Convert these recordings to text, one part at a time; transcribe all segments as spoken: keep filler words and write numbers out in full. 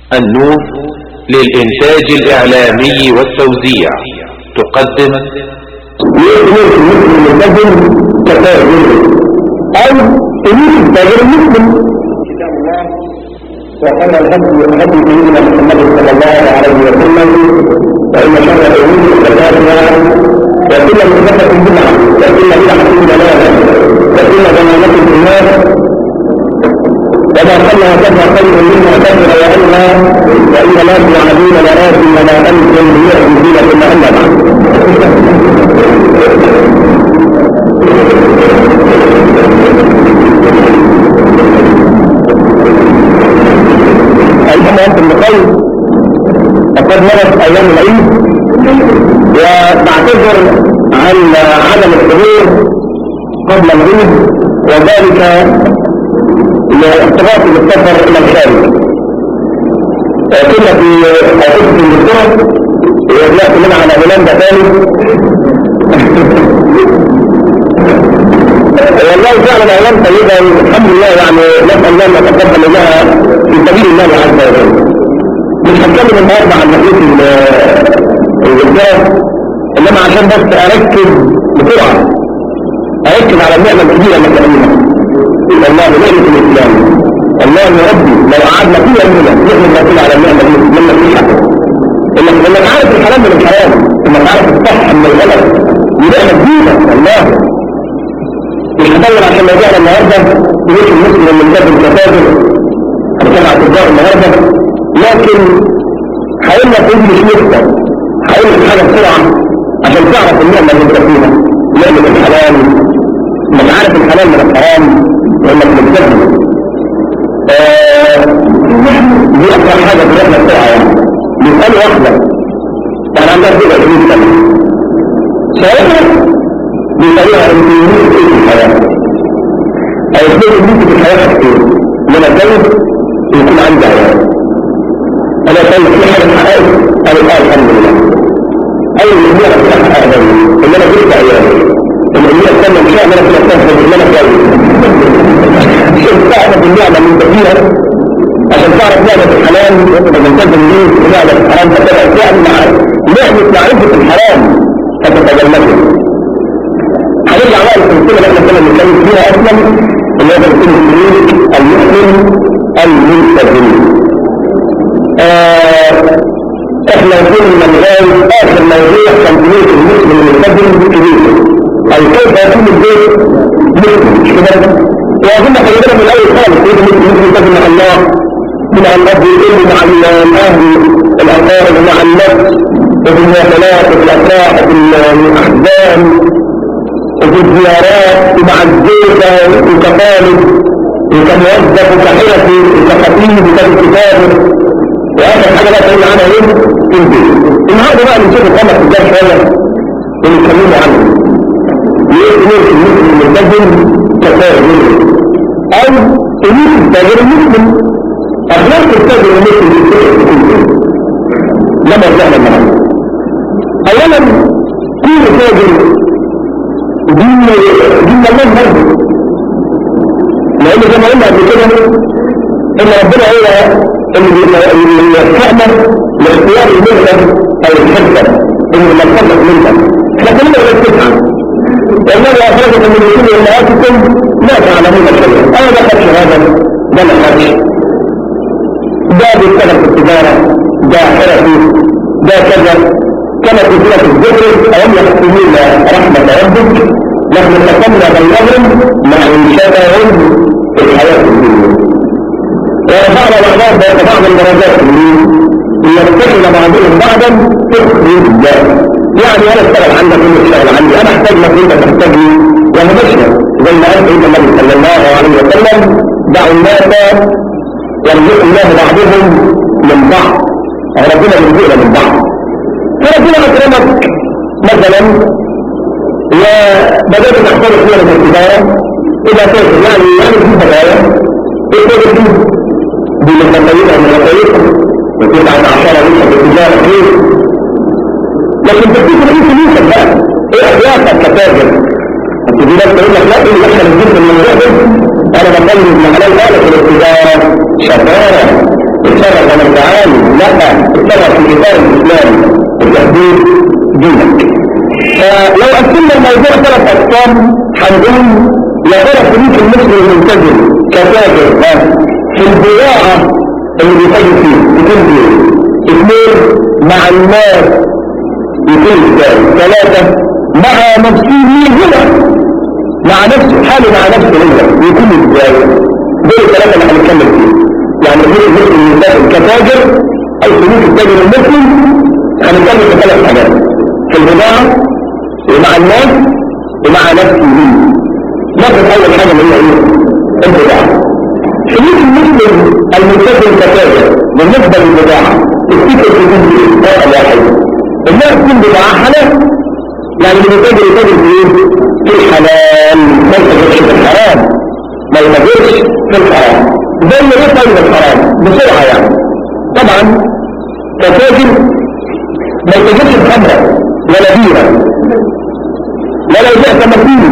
النور للإنتاج الإعلامي والتوزيع تقدم يؤمن المسلم المسلم كتاجر أو يميت التاجر المسلم. كتاب الله وقال الهدي هدي سيدنا محمد صلى الله عليه وسلم فإن شر الأمور محدثاتها وكل محدثة بدعة وكل بدعة ضلالة وكل ضلالة في النار وما صلى وكفى خير مما كفر وأولى وإن لا تعلمون لكن ما أنتم ليعجزون ثم أما بعد. أيها أنتم بخير، فقد مرت أيام العيد ونعتذر عن عدم الحضور قبل العيد وذلك لاحتراف بالسفر الى الخارج. كنا في حديث الدكتور ورجعت منها على هولندا ثاني. والله فعلا ايام طيبه الحمد لله، يعني نسال الله ان نتقبل منها في سبيل الله عز وجل. مش هتكلم النهارده عن ناحيه الجزائر، انما عشان بس اركز بسرعه اركز على النعمه الكبيره اللي احنا فيها. والله نعمة الإسلام، الله يا ربي لو قعدنا كل يومنا نحمد ربنا على النعمة دي من نصيحة. إنك إنك عارف الحلال من الحرام، إنك عارف الصح من الغلط، دي نعمة جديدة والله. مش هدور عشان موضوعنا النهارده ليش المسلم الملتزم كتاجر هنتكلم عن التجار النهارده، لكن هقول لك إيه مش نكتة، هقول لك حاجة بسرعة عشان تعرف النعمة اللي أنت فيها، نعمة الحلال. انك عارف الحلال من الحرام وانك ملتزم. دي اكثر حاجه في الرحله بسرعه، يعني مساله واحده يعني عندها كده عشرين سنه ساعتها بيسالوها الامكانيات ايه في الحياه، او اثنين الامكانيات في الحياه حاجتين: ان انا اتجوز ويكون عندي عيال. انا طيب في حاجه اتحققت؟ قالوا اه الحمد لله. اول من هي هتحقق ده ان انا جبت عيال، الأمية الثانية مش أعمل في الأسفل بالله كويس. عشان تعرف النعمة اللي انت فيها، عشان تعرف نعمة الحلال وتلتزم ليه ونعمة الحرام فتبقى تعمل نعمة معرفة الحرام فتتجنبها. هنرجع بقى للسلسلة اللي احنا كنا بنتكلم فيها أصلا، اللي هي سلسلة المسلم الملتزم. احنا كنا لغاية آخر موضوع تنظيم المسلم الملتزم كبير. أو كيف يكون البيت مسلم مش كده؟ وأظن خلينا من الأول خالص يجب أن يلتزم مع الله، من أن الأب يقل مع الأهل الأقارب مع النفس وفي المواصلات وفي الأفراح وفي الأحزان وفي الزيارات ومع الزوجة وكطالب وكموظف وكحرفي وكخطيب وككتاب. وآخر حاجة بقى تقول عنها إيه؟ البيت. النهارده بقى نشوف الخمس رجال شوية ونتكلموا عنه. يؤمن المسلم الملتزم كتاجر او يميت التاجر المسلم. اخلاق التاجر المسلم في لما رجعنا النهارده. اولا كل تاجر دين دين الله برضه، لان زي ما قلنا قبل كده ان ربنا هو اللي يستعمل لاختيار المهنه او الحرفه اللي ملتزم منها. احنا كلنا بنتسعى والله أخرجت من رسول أمهاتكم لا تعلمون شيئا. أنا ما خدش هذا، ده ما خدش، ده بيشتغل في التجارة، ده حرفي، ده كذا. كما في سورة الذكر: أهم يحكمون رحمة ربك نحن قسمنا بينهم معيشتهم في الحياة الدنيا ورفعنا بعضهم فوق بعض الدرجات ليتخذ بعضهم بعضا تخرج الجاه. يعني انا اشتغل عندك وانت تشتغل عندي، انا احتاج لك وانت تحتاجني، وهو ماشي زي ما قال سيدنا النبي صلى الله عليه وسلم: دعوا الناس يرزق الله بعضهم من بعض. ربنا يرزقنا من بعض. فربنا اكرمك مثلا وبدات تحترق فيها من التجاره الى تاجر، يعني يعني في بقايا التاجر دي دي من مقاييسها من مقاييسها وتسعة عشر لسه في التجاره خير. لكن تفتكر ايه فلوسك بقى؟ ايه اخلاقك كتاجر؟ تجي لك تقول لك لا ايه اللي دخل الجزء من الموضوع ده؟ انا بطلب من حلال قالك التجاره شطاره تتصرف على التعامل، لا تتصرف في اطار الاسلام التحديد دينك. فلو قسمنا الموضوع ثلاث اقسام هنقول يا ترى سلوك المسلم الملتزم كتاجر في البضاعه اللي بيتاجر فيه يكون ايه؟ اثنين مع الناس يكون ازاي؟ ثلاثه مع نفسه هنا مع نفسه حاله مع نفسه هنا يكون ازاي؟ دول الثلاثه اللي هنتكلم فيه. يعني سلوك المسلم الملتزم كتاجر او سلوك التاجر المسلم هنتكلم في ثلاث حاجات: في البضاعه ومع الناس ومع نفسه. ناخد اول حاجه اللي هي ايه؟ البضاعه. سلوك المسلم الملتزم كتاجر بالنسبه للبضاعه الفكر في الجزء هذا واحد: انها تكون بضاعه حلال. يعني اللي بيتاجر يتاجر في ايه؟ في الحلال، ما يتاجرش في الحرام، ما يتاجرش في الحرام. زي ما ايه طيب الحرام بسرعه يعني. طبعا كتاجر ما يتاجرش في خمره ولا بيره ولا يبيع تماثيل.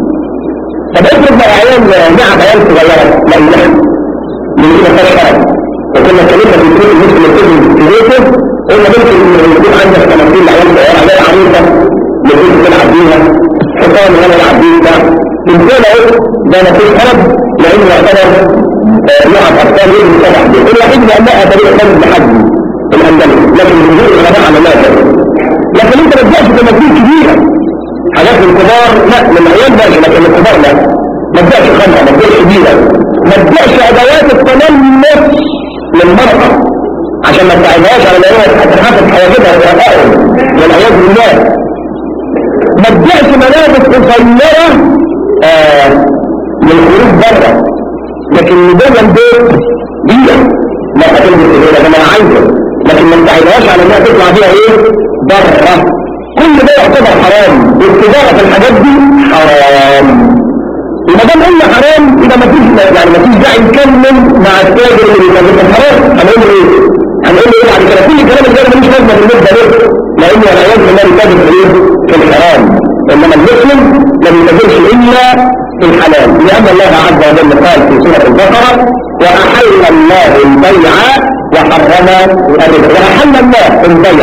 طب افرض لو عيال نعم عيال صغيره لا يلحق من كده فرق حرام. وكنا اتكلمنا في الكتاب المسلم التزم في بيته قلنا ممكن ان يكون عندك تماثيل لعيال صغيره عيال عريضه ممكن تلعب بيها حصان ولا يلعب بيها انسان اهو ده ما فيش حرج لانه يعتبر لعب اطفال يجب يصلح به. الوحيد لانها طريقه خالد لحجم الاندلس لكن الجمهور الغناء على لا شيء. لكن انت ما تبداش تماثيل كبيره حاجات الكبار لا للعيال ماشي لكن الكبار لا. ما تبداش خمره ما تبداش كبيره ما تبداش ادوات التنمس للمراه عشان ما تساعدهاش على ان هي تحافظ حواجبها وتقاوم والعياذ بالله. ما تبداش ملابس قصيره آه للخروج بره لكن جوه البيت دي ما هتلبس ايه ده انا عايزه لكن ما تساعدهاش على انها تطلع بيها ايه بره. كل ده يعتبر حرام. والتجاره في الحاجات دي حرام. وما دام قلنا حرام يبقى ما فيش يعني ما فيش داعي نكمل مع التاجر اللي بيتاجر في الحرام. هنقول ايه؟ هنقول ايه بعد كده؟ كل الكلام اللي ده ملوش لازمه بالنسبه له لانه العياذ بالله بيتاجر في ايه؟ في الحرام. انما المسلم لم يتاجرش الا في الحلال لان الله عز وجل قال في سوره البقره: واحل الله البيع وحرم الربا. واحل الله البيع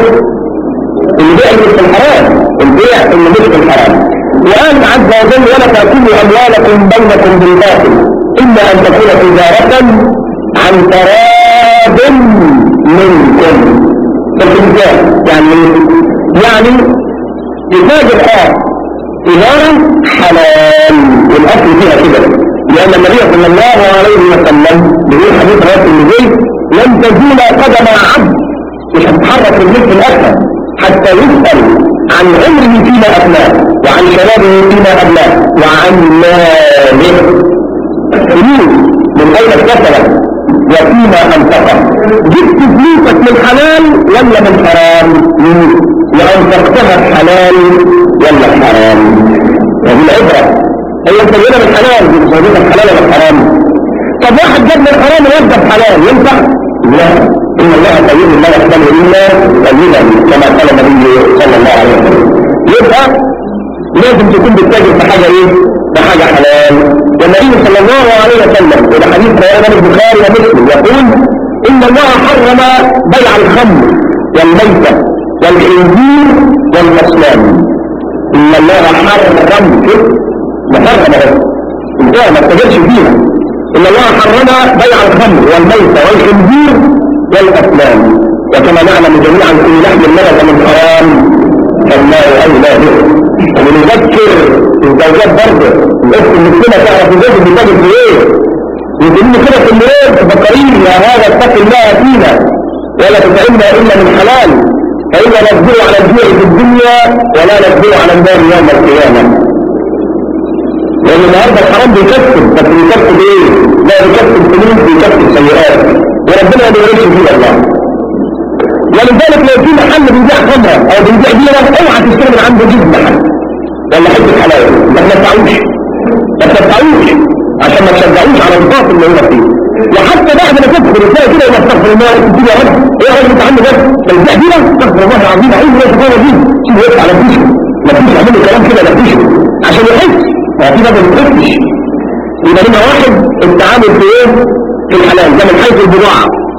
البيع اللي في الحرام البيع اللي مش في الحرام. وقال عز وجل: ولا تأكلوا أموالكم بينكم بالباطل إلا أن تكون تجارة عن تراض منكم. فالتجارة يعني يعني تتاجر اه تجارة حلال والأصل فيها كده لأن النبي صلى الله عليه وسلم بيقول حديث رواه النبي: لن تزول قدم عبد مش هتتحرك الملك الأكثر حتى يسأل عن عمره فيما أبلاه وعن شبابه فيما أبلاه وعن ماله فلوس من أين اكتسبت وفيما أنفقت. جبت فلوسك من حلال ولا من حرام؟ وأنفقتها حلال ولا حرام؟ وهذه العبرة هي أنت جايبها من حلال بتصيبها حلال ولا حرام؟ طب واحد جاب من حرام ويبدأ بحلال ينفع؟ لا. إن الله طيب لا يقبل إلا طيبا كما قال النبي صلى الله عليه وسلم. يبقى لازم تكون بتتاجر في حاجة إيه؟ بحاجة حلال. والنبي صلى الله عليه وسلم وده حديث رواه البخاري ومسلم يقول: إن الله حرم بيع الخمر والميتة والخنزير والأصنام. إن الله حرم محرم انتهى ما تتاجرش فيها. إن الله حرم بيع الخمر والميتة والخنزير والأسلام. وكما نعلم جميعا كل لحم النبت من حرام فالله أولى به. ونذكر الزوجات برضه الأخت المسلمة تعرف الزوج بيتاجر في إيه؟ يقولون كده في الليل تفكرين يا هذا اتق الله فينا ولا تطعمنا إلا من حلال فإلا نصبر على الجوع في الدنيا ولا نصبر على النار يوم القيامة. لأن النهارده الحرام بيكسب بس بيكسب إيه؟ لا بيكسب فلوس بيكسب سيئات وربنا ما بيغيرش فيه الله. ولذلك لو في محل بيبيع خمره او بيبيع بيره اوعى تشتري من عنده جزء محل ولا حته حلال ما تدفعوش ما تدفعوش عشان ما تشجعوش على الباطل اللي هو فيه. وحتى بعد ما تدخل تلاقي كده يبقى استغفر الله تقول يا رب ايه يا رب انت عندي بس بيبيع بيره استغفر الله العظيم عايز ايه تقول دي شيء يقف على فيشه ما فيش يعمل له كلام كده لا فيشه عشان يحس في بقى ما بيحسش. يبقى هنا واحد التعامل في ايه؟ في الحلال ده من حيث البضاعه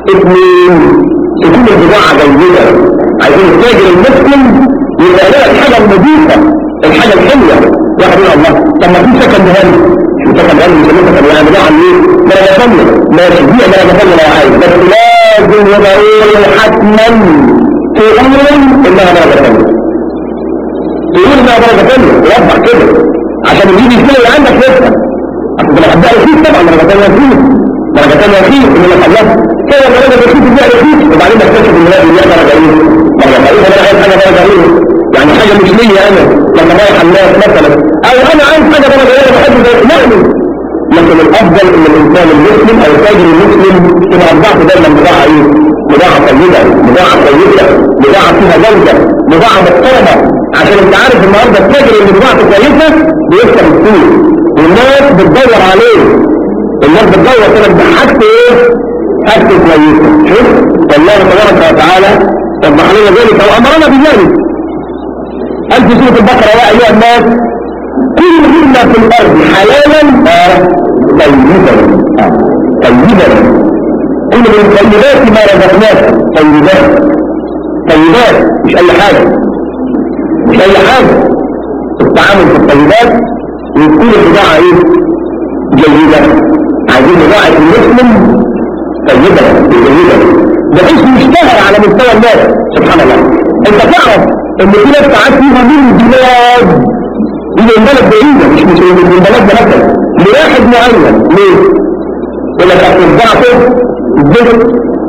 اثنين تكون البضاعة جيدة. عايزين التاجر المسلم يبقى لها الحاجة النظيفة الحاجة الحلوة. واحد يقول الله طب ما في سكن هاني في سكن هاني مش سكن يعني بضاعة ايه؟ درجة ثانية ماشي دي درجة ثانية لو عايز بس لازم يبقى حتما تقول انها درجة ثانية. تقول انها درجة ثانية توضح كده عشان يجي يسمع اللي عندك لسه. أصل لما حد رخيص طبعا درجة ثانية رخيص درجة ثانية رخيص إن لك الله كده درجة رخيص دي رخيص وبعدين تكتشف إن هذه دي درجة إيه؟ درجة إيه؟ أنا عايز حاجة درجة إيه؟ يعني حاجة مش ليا أنا لما رايح الناس مثلا أو أنا عايز حاجة درجة إيه بحب زي يعني. لكن الأفضل إن الإنسان المسلم أو التاجر المسلم تبقى أربعة دايما بضاعة إيه؟ بضاعة طيبة بضاعة كويسة بضاعة فيها جودة بضاعة محترمة. عشان انت عارف النهارده التاجر اللي بضاعته كويسة بيكسب السوق والناس بتدور عليه. الناس بتدور كده بحاجته ايه؟ حاجته كويسة. شوف والله تبارك وتعالى وضح لنا ذلك وامرنا بذلك. قال في سورة البقرة يا ايها الناس كل مما في الارض حلالا طيبا طيبا كل من طيبات ما رزقناكم طيبات طيبات مش اي حاجة مش اي حاجة. التعامل في الطيبات ويكون البضاعة ايه؟ جيدة. عايزين بضاعة المسلم طيبة جيدة بحيث يشتهر على مستوى الناس. سبحان الله انت تعرف ان في ناس ساعات فيها من بلاد من بلد بعيدة مش مش من بلد مثلا لواحد معين ليه؟ يقول لك اصل بضاعته الزفت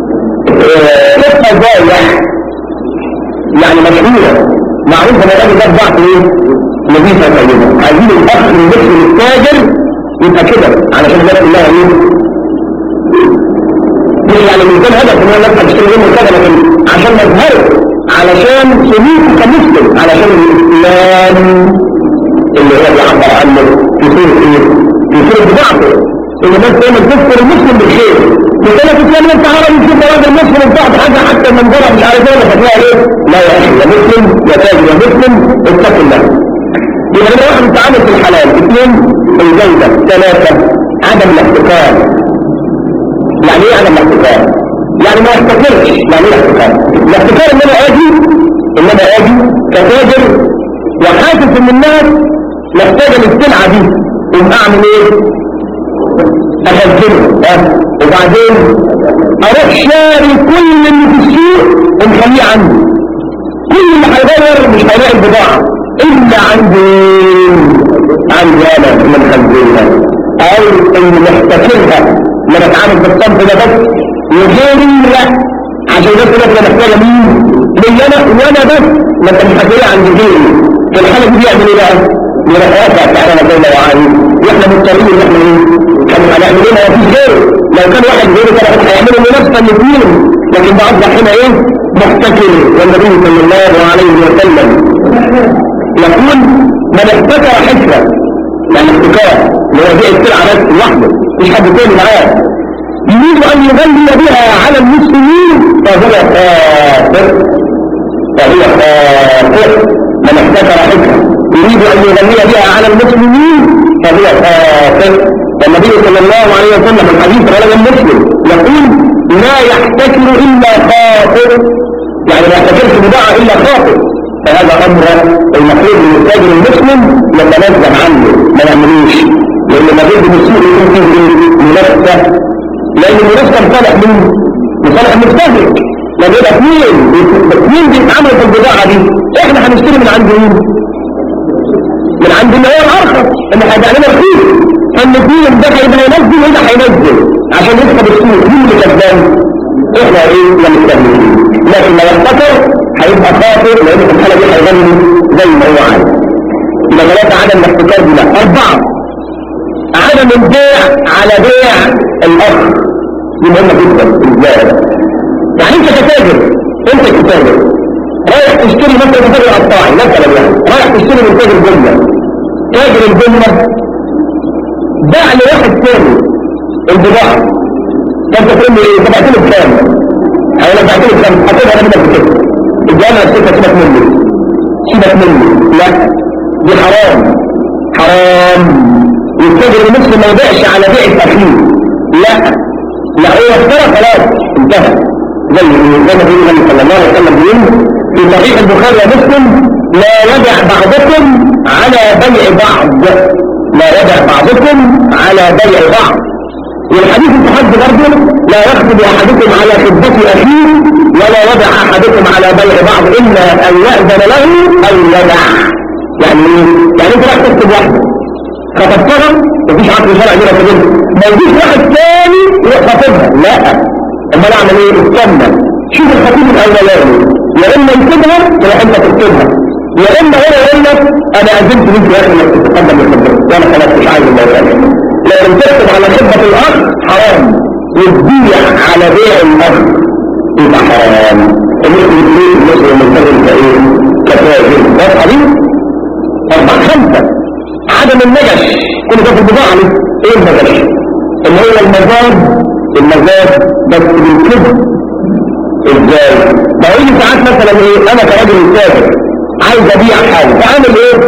قصة ضايع يعني مشهورة معروف ان الراجل ده بضاعته ايه؟ نظيفة طيبة. عايزين الاخ المسلم التاجر يبقى كده علشان الناس كلها ايه؟ مش يعني من كل هدف ان الناس هتشتري منه كده لكن عشان مظهره علشان سلوكه كمسلم علشان الاسلام اللي هو بيعبر عنه في صورة ايه؟ في صورة بضاعته. ان الناس دايما تذكر المسلم بالخير. مثلا في الاسلام انت عربي تشوف راجل مسلم بتاعت حاجه حتى منظرها مش عارف ايه فتلاقي ايه؟ لا يا اخي يا مسلم يا تاجر يا مسلم اتق الله. يبقى لما واحد يتعامل في الحلال اثنين الجودة ثلاثة عدم الاحتكار. يعني ايه عدم الاحتكار؟ يعني ما يحتكرش. يعني ايه الاحتكار؟ الاحتكار ان انا اجي ان انا اجي كتاجر وحاسس ان الناس محتاجة للسلعة دي ثم اعمل ايه؟ اخزنه اه وبعدين اروح شاري كل اللي في السوق ونخليه عندي. كل اللي هيغير مش هيلاقي البضاعة إلا عندي عندي أنا اللي مخزنها أو اللي محتكرها لما أتعامل بالصنف ده بس وغيري لا عشان الناس اللي أنا محتاجة مين؟ لي أنا وأنا بس ما أنت محتاجها عند غيري. في الحالة دي بيعمل إيه بقى؟ يرفعها سعرنا زي ما هو عايز وإحنا مضطرين إن إحنا إيه؟ كانوا هنعمل إيه؟ ما فيش غيره. لو كان واحد غيره كان هيعملوا منافسة الاثنين لكن ده أصبح هنا إيه؟ محتكر. والنبي صلى الله عليه وسلم يقول من احتكر حكرة يعني احتكار اللي هو بيع السلعة بس لوحده مش حد تاني معاه يريد ان يغلي بها على المسلمين فهو خاسر فهو خاسر. من احتكر حكرة يريد ان يغلي بها على المسلمين فهو خاسر. والنبي صلى الله عليه وسلم الحديث رواه مسلم يقول لا يحتكر الا خاسر يعني ما يحتكرش بضاعة الا خاسر. فهذا امر المفروض ان التاجر المسلم يتنزه عنه ما يعملوش لان المفروض ان السوق يكون فيه منافسه لان المنافسه لصالح مين؟ لصالح المستهلك. لما يبقى اثنين اثنين بيتعاملوا في البضاعه دي احنا هنشتري من عند مين؟ من عند اللي هو الارخص اللي هيبيع لنا رخيص. فالاثنين ده هيبقى ينزل وده هينزل عشان يكسب السوق. مين اللي كسبان؟ احنا ايه؟ المستهلكين. لكن لو احتكر هيبقى خاطر لان في الحاله دي هيغني زي ما هو عايز. يبقى ثلاثه عدم الاحتكار دي لا. اربعه عدم البيع على بيع الاخر. دي مهمه جدا. ازاي؟ يعني انت كتاجر انت كتاجر رايح تشتري مثلا تاجر قطاعي مثلا يعني رايح تشتري من تاجر جمله. تاجر الجمله باع لواحد ثاني البضاعه فانت تقول لي ايه؟ دفعت له بكام؟ انا دفعت له بكام؟ هتبقى انا منك بكام؟ الجامعة السكة سيبك مني سيبك مني لا دي حرام حرام. والتاجر المسلم ما يبيعش على بيع التخيل لا لا هو اشترى خلاص انتهى. زي ما بيقول النبي صلى الله عليه وسلم بيقول في صحيح البخاري ومسلم لا يدع بعضكم على بيع بعض، لا يدع بعضكم على بيع بعض. والحديث الصحيح برضه لا يخطب احدكم على خطبة اخيه ولا يدع احدكم على بيع بعض الا ان يأذن له او يدع. يعني يعني انت راح تكتب واحده خطبتها مفيش عقد شرعي كده كده ما يجيش واحد ثاني يروح خاطبها، لا. اما اعمل ايه؟ استنى شوف الخطيب الاولاني يا اما يكتبها تروح انت تكتبها، يا اما هو يقول لك انا اذنت ليك يا اخي انك تتقدم للخطبه وانا خلاص مش عايز الموضوع. لكن تكتب على خطبه الاخ حرام، وتبيع على بيع الاخ يبقى حرام. المسلم الدين المسلم الملتزم كايه؟ كتاجر. واضحه دي؟ اربع خمسه عدم النجش كل ده في البضاعه دي. ايه النجش؟ اللي هو المزاد، المزاد بس بالكذب. ازاي؟ بقول لي ساعات مثلا ايه انا كراجل تاجر عايز ابيع حاجه فاعمل ايه؟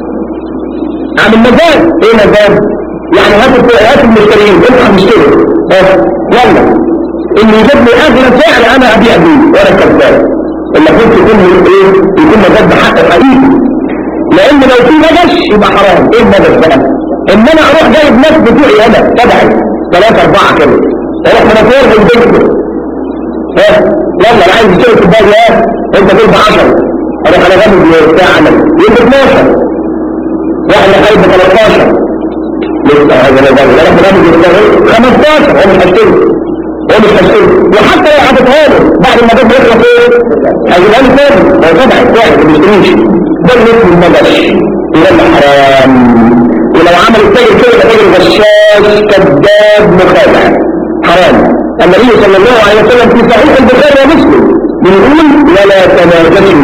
اعمل مزاد. ايه مزاد؟ يعني هات هات المشترين انت هتشتري اه يلا اللي يجيب لي اغلى سعر انا ابيع بيه وانا كذاب. المفروض يكون ايه؟ يكون مزاد بحق حقيقي، لان لو في نجش يبقى حرام. ايه النجش بقى؟ ان انا اروح جايب ناس بتوعي انا تبعي ثلاثه اربعه كده اروح منافير بالبنك ها يلا انا عايز اشتري كوبايه ايه؟ انت تجيب عشرة اروح انا جايب بتاع عمل يبقى اتناشر واحد عايز تلتاشر لسه هذا لا ده انا بجيب خمستاشر هو مش هشتري هو مش هشتري وحتى لو حاططها له بعد ما جاب يخلص ايه؟ هيجيبها لي تاني هو تبعي واحد ما بيشتريش. ده الاسم النجش يبقى حرام. ولو عمل التاجر كده يبقى تاجر غشاش كذاب مخادع حرام. النبي صلى الله عليه وسلم في صحيح البخاري ومسلم بيقول ولا تناجشوا.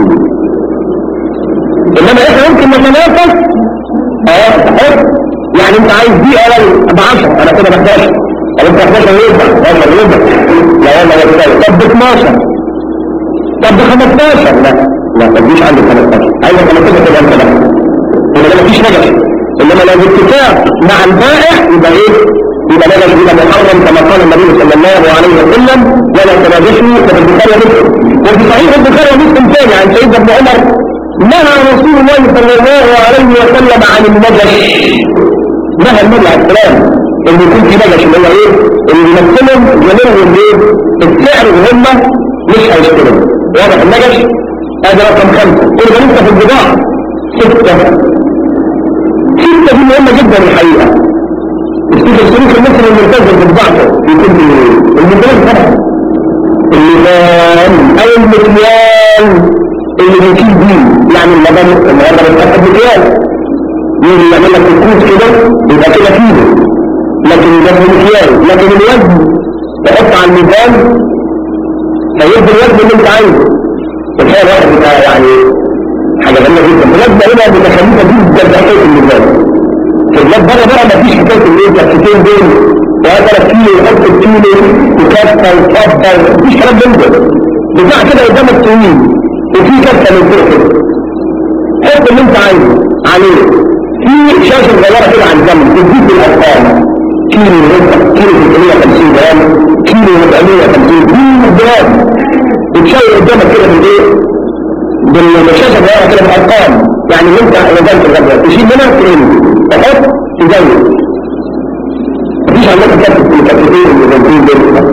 انما احنا ممكن نتنافس اه حر. يعني انت عايز دي اول ب عشرة انا كده ب احداشر طب انت احداشر يبقى يلا يبقى لا والله يبقى طب ب اتناشر طب ب خمستاشر لا لا تجيش عندي خمستاشر عايز خمستاشر كده انت بقى يبقى ده مفيش نجش. انما لو باتفاق مع البائع يبقى ايه؟ يبقى نجش يبقى محرم كما قال النبي صلى الله عليه وسلم ولا تناجشوا. ففي البخاري ومسلم وفي صحيح البخاري ومسلم ثاني عن سيدنا ابن عمر نهى رسول الله صلى الله عليه وسلم عن النجش. نهى النبي عليه السلام اللي يكون في نجش اللي هو ايه؟ اللي يمثلهم يمرهم ايه؟ السعر وهم مش هيشتروا. واضح النجش؟ هذا رقم خمسه. قل ده لسه في البضاعه سته. سته دي مهمه جدا الحقيقه. السلوك السلوك المصري الملتزم بالضعف يكون المثال طبعا اللبان اي المكيال اللي بيشيل دين. يعني اللبان النهارده بتاخد مكيال يجي يعمل لك الكوز كده يبقى كده كيلو لكن ده مكيال. لكن الوزن تحط على الميزان هيبقى الوزن اللي انت عايزه. الحقيقه الواحد بيبقى يعني حاجه غريبه جدا. الوزن هنا متخلفه جدا بحكايه الميزان. في البلاد بره بقى مفيش حكايه اللي انت الكتين دول وهذا كيلو يحط الكيلو وكاسه وفضه مفيش كلام من ده. بتاع كده قدامك طويل وفي كاسه من فوق كده حط اللي انت عايزه عليه. في شاشه صغيره كده على الجنب تديك الارقام كيلو وربع كيلو ثلاثمية وخمسين جرام كيلو أربعمية وخمسين كيلو جرام بتشاور قدامك كده بالايه؟ بالشاشه صغيره كده بالارقام. يعني اللي انت وزنت الغدوه تشيل منها تقل تحط تزود. مفيش عندك كتاب في الكتابين الموجودين دول.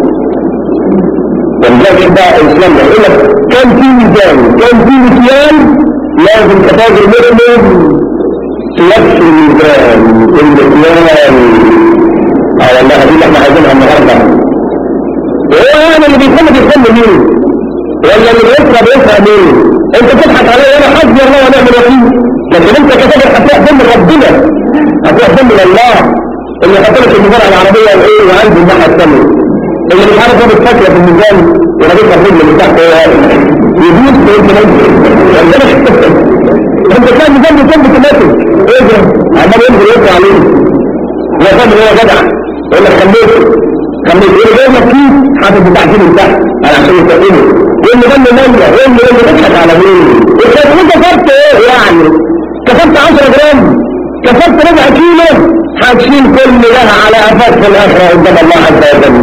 ولذلك بقى الاسلام يقول لك كان في ميزان كان في مكيال لازم كتاجر مسلم تلف الميزان المكيال. اه والله دي اللي احنا عايزينها النهارده. هو يعني اللي بيخلي بيخلي مين؟ ولا اللي بيسرى بيسرى مين؟ انت تضحك عليا وانا حسبي الله ونعم الوكيل. لكن انت كتاجر هتحكم من ربنا هتحكم من الله اللي حط لك الميزان على العربيه وايه وعنده الناحيه الثانيه اللي مش عارف هو بيتفكر في الميزان ورابطها في رجل اللي تحت يدوس وانت نازل انت كان الميزان بيكون بتماثل ايه ده؟ عمال ينزل يطلع عليه هو فاهم ان هو جدع يقول لك خليته خليته ايه جاي لك كيس حاطط بتاع كيلو من تحت عشان يستقيمه يقول لي ده ميه يقول لي اللي بتضحك على مين؟ انت كسرت ايه يعني؟ كسرت عشرة جرام كسرت ربع كيلو هتشيل كل ده على قفاك في الاخره قدام الله عز وجل.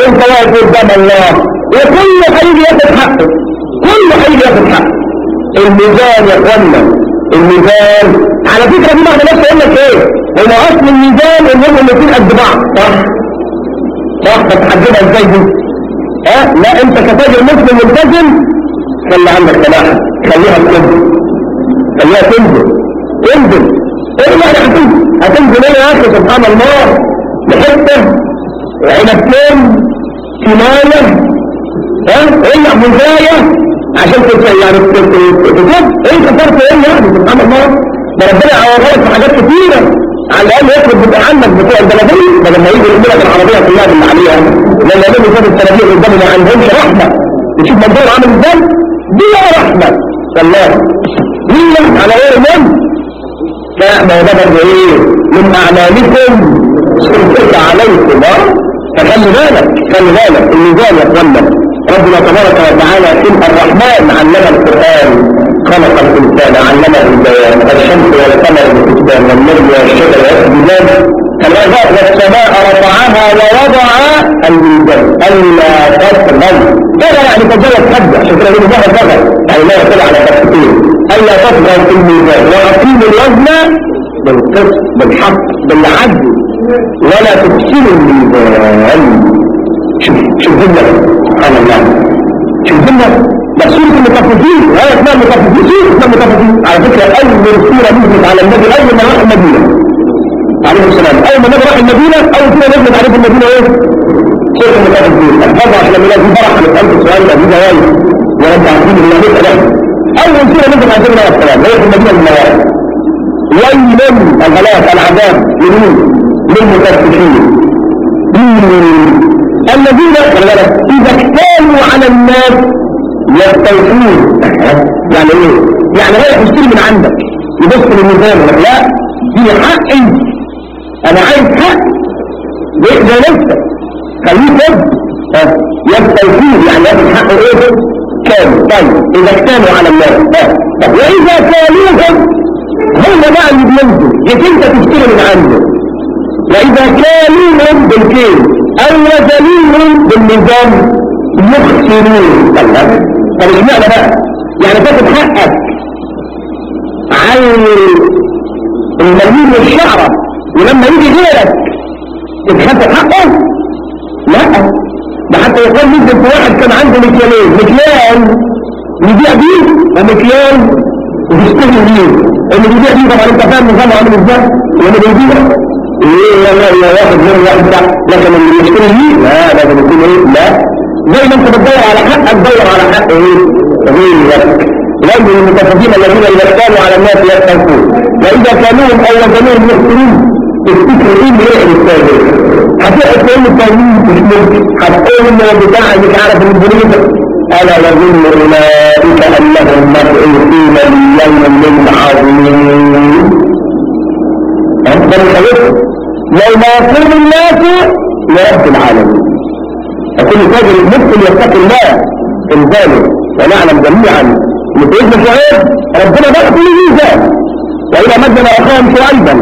وانت واقف قدام الله وكله هيجي ياخد حقه، كله هيجي ياخد حقه. الميزان يا اخوانا، الميزان على فكره دي معنى نفسه يقول لك ايه؟ هو اصل الميزان ان هم الاثنين قد بعض، صح؟ صح. هتحددها ازاي دي؟ ها؟ لا انت كتاجر مسلم ملتزم خلي عندك سماحه، خليها تنزل، خليها تنزل تنزل ايه يعني هتنزل؟ هتنزل ايه يا اخي؟ سبحان الله، لحته عنبتين كنايه ها؟ ايه مزايا عشان تتسال يعني تشوف ايه كفرت ايه يعني؟ سبحان الله، ده ربنا عوضك في حاجات كتيره، على الاقل يطلب بيبقى عنك بتوع البلديه بدل ما يجي يقول لك العربيه كلها باللي عليها، لما يعملوا كده التنابير قدامنا ما عندهمش رحمه، تشوف منظور عامل ازاي؟ دي رحمه والله، دي على ايه من؟ فما ده برضه ايه؟ من اعمالكم سلطة عليكم، اه فخلي بالك، خلي بالك الميزان يا اخوانا. ربنا تبارك وتعالى اسم الرحمن علم القرآن، خلق الإنسان علمه البيان، الشمس والقمر بحسبان والنجم والشجر يسجدان، كالغاء والسماء رفعها ووضع الميزان ألا تطغوا، هذا يعني تجاوز حد عشان كده يقولوا ظهر ظهر يعني لا يطلع على تفكير، ألا تطغوا في الميزان وأقيموا الوزن بالقسط بالحق بالعدل ولا تفسدوا الميزان. شوف شوف جملة سبحان الله، شوف جملة ده سورة المطففين، هذا اسمها المطففين، سورة اسمها المطففين. على فكرة أول سورة نزلت على النبي أول ما راح المدينة عليه السلام، أول ما النبي راح المدينة أول سورة نزلت عليه في المدينة إيه؟ سورة المطففين. الفضل عشان لما يلاقي فرح هنسألك سؤال ده في جواز وأنت عارفين إن النبي له أول سورة نزلت عليه النبي عليه السلام هي في المدينة المنورة. ويل الهلاك العذاب لمين؟ للمطففين الذين إذا اكتالوا على الناس يستوفون. يعني ايه؟ يعني رايح يشتري من عندك يبص للميزان يقول لا دي حقي انا عايز حق ده لسه خليه كده يستوفون يعني ياخد حقه ايه؟ كامل. طيب اذا اكتالوا على الناس طب واذا كالوهم هم بقى اللي بينزل يجي انت تشتري من عنده، واذا كالوهم بالكيل أو وزنيهم بالنظام يخسرون. طب اشمعنى بقى؟ يعني تاخد حقك على المليون والشعرة ولما يجي غيرك تتخذ حقه؟ لا، ده حتى يقول نزل في واحد كان عنده مكيالين، مكيال يبيع بيه ومكيال ويشتري بيه. اللي بيبيع بيه طبعا انت فاهم نظامه عامل ازاي؟ واللي بيبيع ايه والله يا واحد من واحد ده، لكن اللي يشتري ليه لا لازم يكون ايه؟ لا زي ما انت بتدور على حقك دور على حق ايه؟ غيرك. لازم المتفقين الذين اذا كانوا على الناس يستوفون واذا كانوهم او وزنوهم يخسرون. تفتكر ايه اللي يحرق التاجر؟ هتقعد تقول التاجرين مش ممكن، هتقول انه بتاع مش عارف البوليس. الا يظن اولئك انهم مبعوثون ليوم عظيم. أنت الخليفة يوم يقوم الناس لرب العالمين. فكل تاجر المسلم يتقي الله في ذلك، ونعلم جميعا ان سيدنا شعيب ربنا بقى كل ميزان، والى مدن اخاهم شعيبا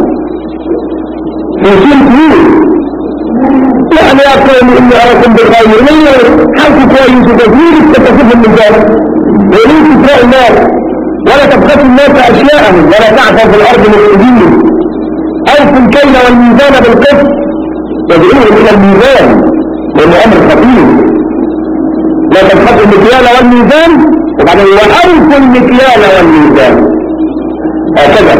في سورة هود يعني يا قوم اني اراكم بخير من حالكم كويس وتدوير التكافؤ الميزان وليس تسرقوا الناس ولا تبخسوا الناس اشياءهم ولا تعثوا في الارض مفسدين. أوفوا الكيل والميزان بالقسط، يدعوهم إلى الميزان لأنه أمر خطير. لا تبخسوا المكيال والميزان وبعدين وأوفوا المكيال والميزان هكذا.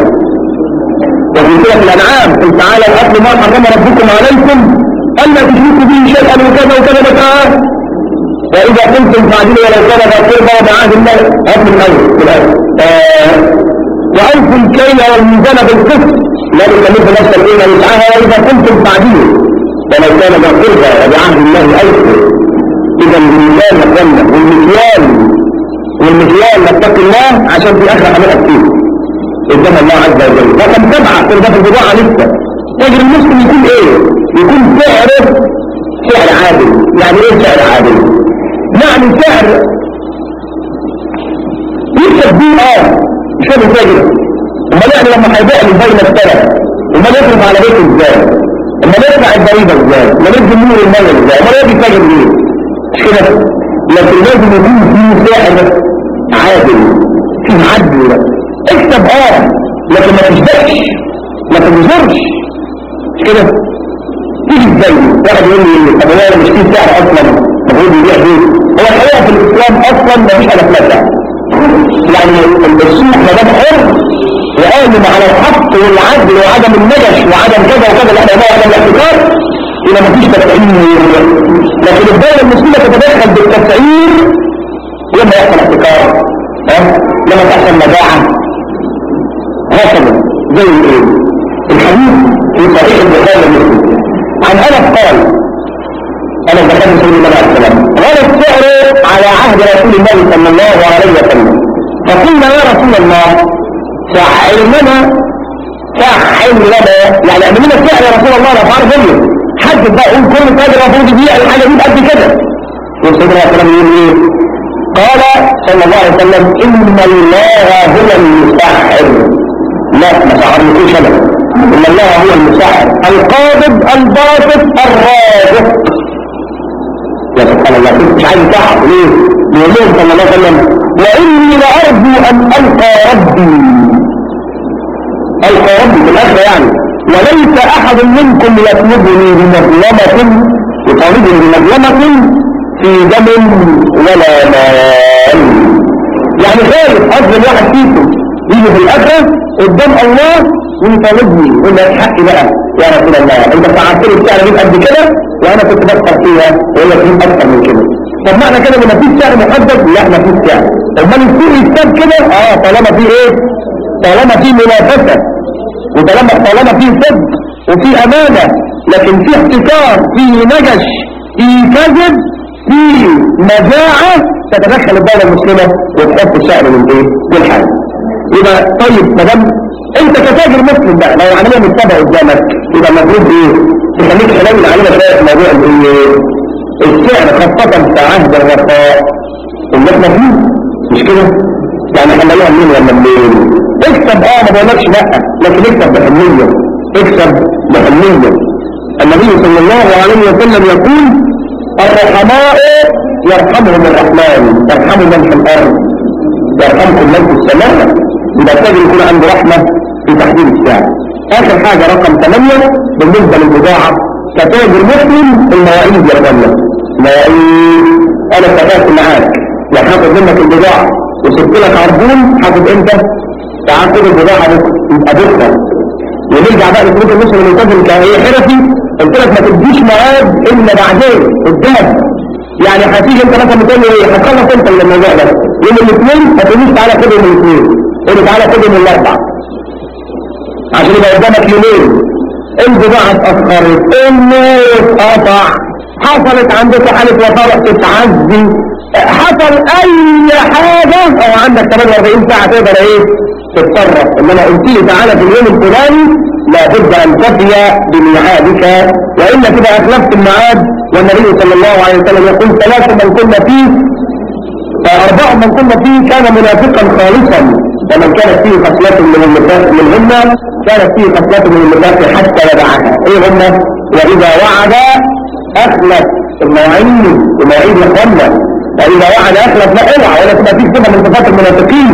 وفي سورة الأنعام قل تعالى الأصل ما حرم ربكم عليكم ألا تشركوا به شيئا وكذا وكذا متاعا وإذا قلتم فاعدلوا ولو كان ذا قربى وبعهد الله هات من الأول في الآية وأوفوا الكيل والميزان بالقسط لا تكلف نفسا الا وسعها واذا كنتم فاعدلوا ولو كان ذا قربى وبعهد الله اوفوا. اذا الميزان يقلنا والمكيال والمكيال نتقي الله عشان في اخر عملها كتير قدام الله عز وجل. رقم سبعه في الباب البضاعه لسه تاجر المسلم يكون ايه؟ يكون سعره سعر عادل. يعني ايه سعر عادل؟ يعني سعر يكسب بيه اه مش كده تاجر. امال يعني لما هيبيع لي بين الثلاث امال يصرف على بيته ازاي؟ اما ندفع الضريبه ازاي؟ ما ندي النور المال ازاي؟ ما يجي تاجر ليه؟ مش كده؟ لكن لازم يكون في سعر عادل، في عدل، اكسب اه لكن ما تشبكش، ما تنظرش، مش كده؟ تيجي ازاي؟ واحد يقول لي طب انا مش في سعر اصلا المفروض يبيع بيه. هو الحقيقه في الاسلام اصلا ما فيش حاجه اسمها سعر. يعني السوق ما دام حر وقائم على الحق والعدل وعدم النجش وعدم كذا وكذا اللي احنا بنقول على الاحتكار، يبقى مفيش تسعير. لكن الدوله المسلمه تتدخل بالتسعير لما يحصل احتكار، ها؟ لما تحصل مجاعه هكذا. زي ايه؟ الحديث في صحيح البخاري ومسلم عن انس قال: انا ذكرت سيدنا النبي عليه السلام غلى السعر على عهد رسول الله صلى الله عليه وسلم، فقلنا يا رسول الله سعر لنا سعر لنا يعني اعمل لنا سعر يا رسول الله الاسعار غليت، حد بقى يقول كل تاجر المفروض يبيع الحاجه دي بقد كده. وسيدنا عليه السلام يقول ايه؟ قال صلى الله عليه وسلم: ان الله هو المسحر. لا ما سعرنيش انا، ان الله هو المسحر القابض الباسط الرازق. يا سبحان الله، مش عايز يسحر ليه؟ بيقول لهم صلى الله عليه وسلم: واني لارجو ان القى ربي، القى ربي في الاخره يعني، وليس احد منكم يطلبني بمظلمه يطالبني بمظلمه في دم ولا مال. يعني خايف اظلم واحد فيكم يجي في الاخره قدام الله ويطالبني يقول لك حقي بقى يا رسول الله، انت ساعدت لي السعر دي قد كده وانا كنت بدفع فيها ويقول لك دي اكتر من كده. طب معنى كده ان مفيش سعر محدد؟ لا مفيش سعر. امال السوق يكسب كده؟ اه طالما في ايه؟ طالما في منافسه، وطالما طالما في صدق وفي امانه، لكن في احتكار، في نجش، في كذب، في مجاعه، تتدخل الدوله المسلمه وتحط السعر من ايه؟ بالحال. يبقى طيب ما دام انت كتاجر مسلم بقى لو عمليه متبعه قدامك يبقى المفروض ايه؟ تخليك تحلل علينا شويه في موضوع الايه؟ السعر خاصه في عهد الرخاء اللي احنا فيه، مش كده؟ يعني خليها منين ولا منين؟ اكسب اه ما بقولكش لا، لكن اكسب بحنيه، اكسب بحنيه. النبي صلى الله عليه وسلم يقول: الرحماء يرحمهم الرحمن، يرحموا من في الارض يرحمكم من في السماء. يبقى التاجر يكون عنده رحمه في تحديد السعر. اخر حاجه رقم ثمانية بالنسبه للبضاعه كتاجر مسلم: المواعيد يا رجل، مواعيد. انا اتفقت معاك يا هاخد منك البضاعه وسبت لك عربون، هاخد امتى؟ تعال خد البضاعه بكره، يبقى بكره. ونرجع بقى لفلوس المسلم اللي يتاجر كايه حرفي، قلت لك ما تديش ميعاد الا بعدين قدام. يعني هتيجي انت مثلا تقول لي ايه؟ هتخلص انت من الموضوع ده يوم الاثنين، ما تقوليش تعالى خد يوم الاثنين، قول لي تعالى خد يوم الاربعاء عشان يبقى قدامك يومين. البضاعه اتاخرت، النور قطع، حصلت عندك حاله وفاه تتعزي، حصل اي حاجه او عندك ثمانية وأربعين ساعه تقدر ايه؟ تتصرف. انما قلت لي تعالى في اليوم الفلاني لابد ان تفي بميعادك، والا كده اخلفت الميعاد. والنبي صلى الله عليه وسلم يقول: ثلاث من كنا فيه أربع من كنا فيه كان منافقا خالصا، ومن كانت فيه خصلة من النفاق منهن كانت فيه خصلة من النفاق حتى يدعها. ايه هن؟ واذا وعد اخلف المواعيد، المواعيد يا اخوانا، واذا وعد اخلف لا اوعى ولا تبقى فيه صفة من صفات المنافقين.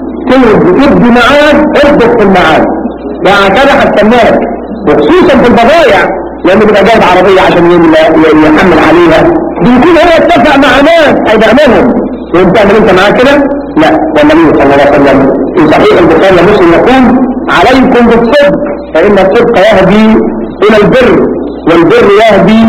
تدي معاد اصدق في المعاد، وهكذا هتستناك، وخصوصا في البضايع لانه بيبقى جايب عربيه عشان يحمل عليها، بيكون هو اتفق مع ناس هيدعمهم، وانت تعمل انت معاه كده؟ لا. والنبي صلى الله عليه وسلم في صحيح البخاري ومسلم يقول: عليكم بالصدق فان الصدق يهدي الى البر، والبر يهدي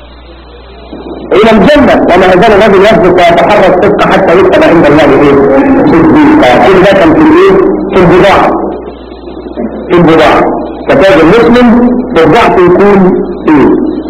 الى الجنه، وما يزال الرجل يصدق ويتحرى الصدق حتى يكتب عند الله ايه؟ صديقا. كل ده كان في الايه؟ في البضاعه. في البضاعه كتاجر مسلم بضاعته يكون ايه؟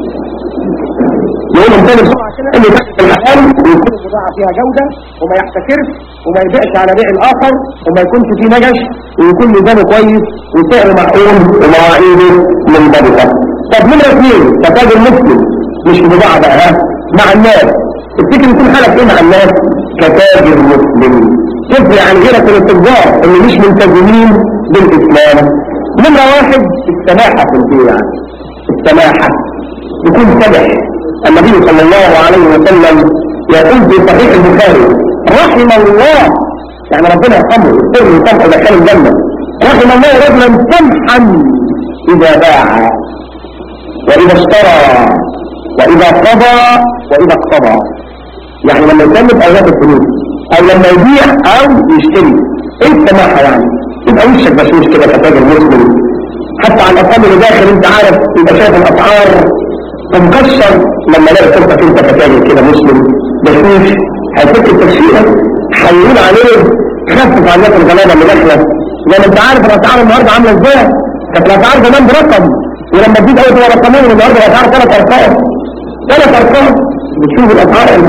يقول لهم تاني بسرعه كده انه تاجر الحلال ويكون البضاعه فيها جوده وما يحتكرش وما يبيعش على بيع الاخر وما يكونش فيه نجش، ويكون ميزانه كويس وسعر معقول ومواعيده منضبطه. طب نمره اثنين كتاجر مسلم مش في بضاعه بقى، ها؟ مع الناس. تفتكر يكون حالك ايه مع الناس؟ كتاجر مسلم تفرق عن غيرك من التجار اللي مش ملتزمين بالاسلام. نمره واحد السماحه في البيع. السماحة يكون سمح. النبي صلى الله عليه وسلم يقول في صحيح البخاري رحم الله، يعني ربنا يرحمه يغفر له سمحه دخل الجنة، رحم الله رجلا سمحا إذا باع وإذا اشترى وإذا قضى وإذا اقتضى، يعني لما يسلم أو ياخد فلوس أو لما يبيع أو يشتري. إيه السماحة يعني؟ يبقى وشك بشوش كده كتاجر مسلم، حتى على الأقل اللي داخل أنت عارف يبقى شايف الأسعار ومكشر. لما لاقي صورتك أنت كتاجر كده مسلم بشوش هيفك التكشيرة، هيقول عليه خفف عن الناس الغلابة اللي داخلة. لما أنت عارف الأسعار النهارده عاملة إزاي؟ كانت الأسعار زمان برقم، ولما تزيد أول ثلاث رقمين والنهارده الأسعار ثلاث أرقام ثلاث أرقام بتشوف الأسعار.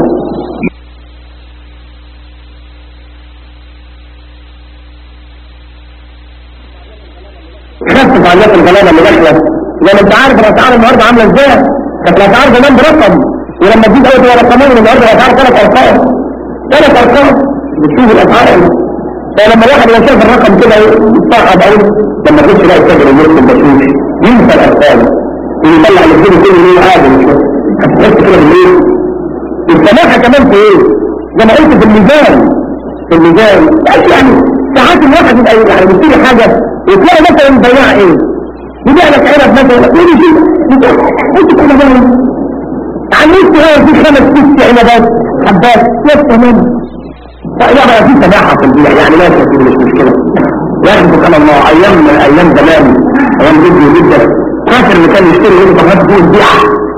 خفف عن الناس الغلابة اللي داخلة. لما أنت عارف الأسعار النهارده عاملة إزاي؟ كانت الأسعار زمان برقم، ولما تزيد أول ثلاث رقمين والنهارده الأسعار ثلاث أرقام ثلاث أرقام بتشوف الأسعار. فلما الواحد يبقى شايف الرقم كده يتصعب قوي، لما تخش تلاقي التاجر المسلم بشوش ينسى الأرقام، يطلع اللي فيه كل يوم عادي، مش هتحس كده بالليل. السماحة كمان في ايه؟ زي ما قلت في الميزان، في الميزان يعني ساعات الواحد يبقى يعني بيشتري حاجة وتلاقي مثلا بياع ايه؟ يبيع لك عنب مثلا، يقول لي شيء انت كده بقى عملت ايه في خمس ست عنبات حبات ثلاث ثمان. لا بقى في سماحة في البيع يعني لا تكون مش مشكلة. يا اخي سبحان الله، ايام ايام زمان ايام جدي وجدك فاكر اللي كان يشتري يقول طب هات فلوس بيع،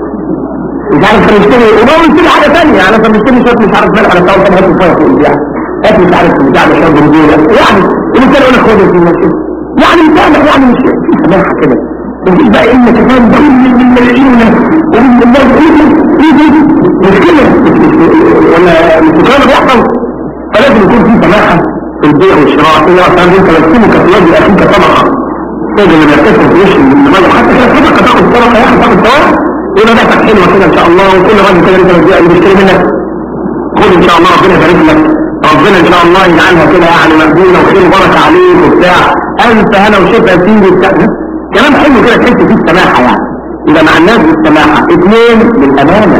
مش عارف كان يشتري وهو يشتري حاجة ثانية، يعني كان يشتري شوية مش عارف مالك على الطاولة طب هات فلوس في البيع، هات مش عارف بتاع مش عارف رجولة، يعني اللي كان يقول لك خد في المشكلة يعني مسامح، يعني مش في سماحة كده. مفيش بقى إلا كمان ضمن من ملايين ومن الناس مشكلة ولا مشكلة بيحصل. فلازم يكون في سماحة في البيع والشراء. إذا كان أنت لازمك تواجه أخيك طبقة تاجر اللي بيركزهم في وش المال، حتى كده صدقة تاخد صدقة ياخد تاخد ثواب، يبقى ده حلوة كده إن شاء الله. وكل راجل كده أنت اللي بيشتري منك خد إن شاء الله، ربنا يبارك لك، ربنا إن شاء الله يجعلها كده يعني مقبولة وخير وبركة عليك وبتاع، أنت هنا وشفها فيه وبتاع. كلام حلو كده تحس فيه السماحة يعني. يبقى مع الناس بالسماحة. اثنين بالأمانة،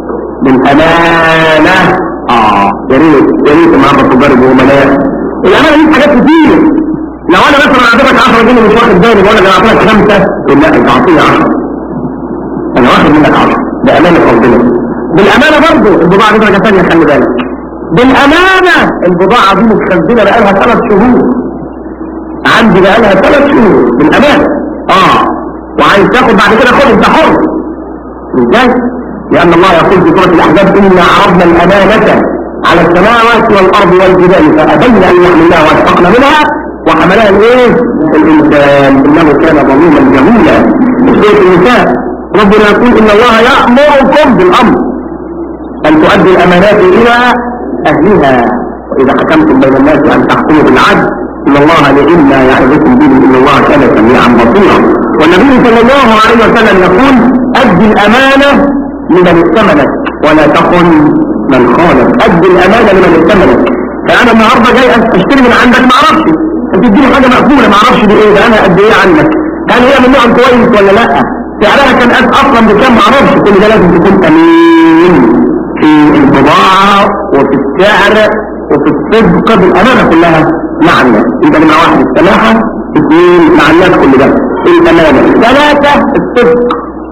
بالأمانة اه يا ريت يا ريت النهارده تجرب وملاك. الأمانة دي حاجات كتير. لو أنا مثلا أعطيتك عشرة جنيه مش واخد بالي بقول لك أنا أعطيتك خمسة، تقول لا أنت أعطيني عشرة، أنا واخد منك عشرة، ده أمانة ربنا. بالأمانة برضه البضاعة دي درجة ثانية خلي بالك. بالأمانة البضاعة دي متخزنة بقالها ثلاث شهور عندي، بقالها ثلاث شهور بالأمانة اه وعايز تاخد بعد كده خد انت حر. ازاي؟ لأن الله يقول في سورة الأحزاب إنا عرضنا الأمانة على السماوات والأرض والجبال فأبين أن يحملنها واشفقن منها وحملها الايه؟ الإنسان إنه كان ظلوما جهولا. في سورة النساء ربنا يقول إن الله يأمركم بالأمر أن تؤدي الأمانات إلى أهلها وإذا حكمتم بين الناس أن تحكموا بالعدل إن الله لإلا يعظكم به إن الله كان سميعا بصيرا. والنبي صلى الله عليه وسلم يقول أدي الأمانة لمن ائتمنك ولا تخن من خانك. أدي الأمانة لمن ائتمنك. فأنا النهارده جاي أشتري من عندك ما أعرفش، أنت تديني حاجة مقبولة ما أعرفش دي إيه، ده أنا قد إيه عنك، هل هي من نوع كويس ولا لأ، سعرها كان أصلا بكام ما أعرفش. كل ده لازم تكون أمين في البضاعة وفي السعر وفي الصدق بالأمانة كلها مع الناس. يبقى نمرة واحد السماحة، اثنين مع الناس كل ده الأمانة، ثلاثة الصدق.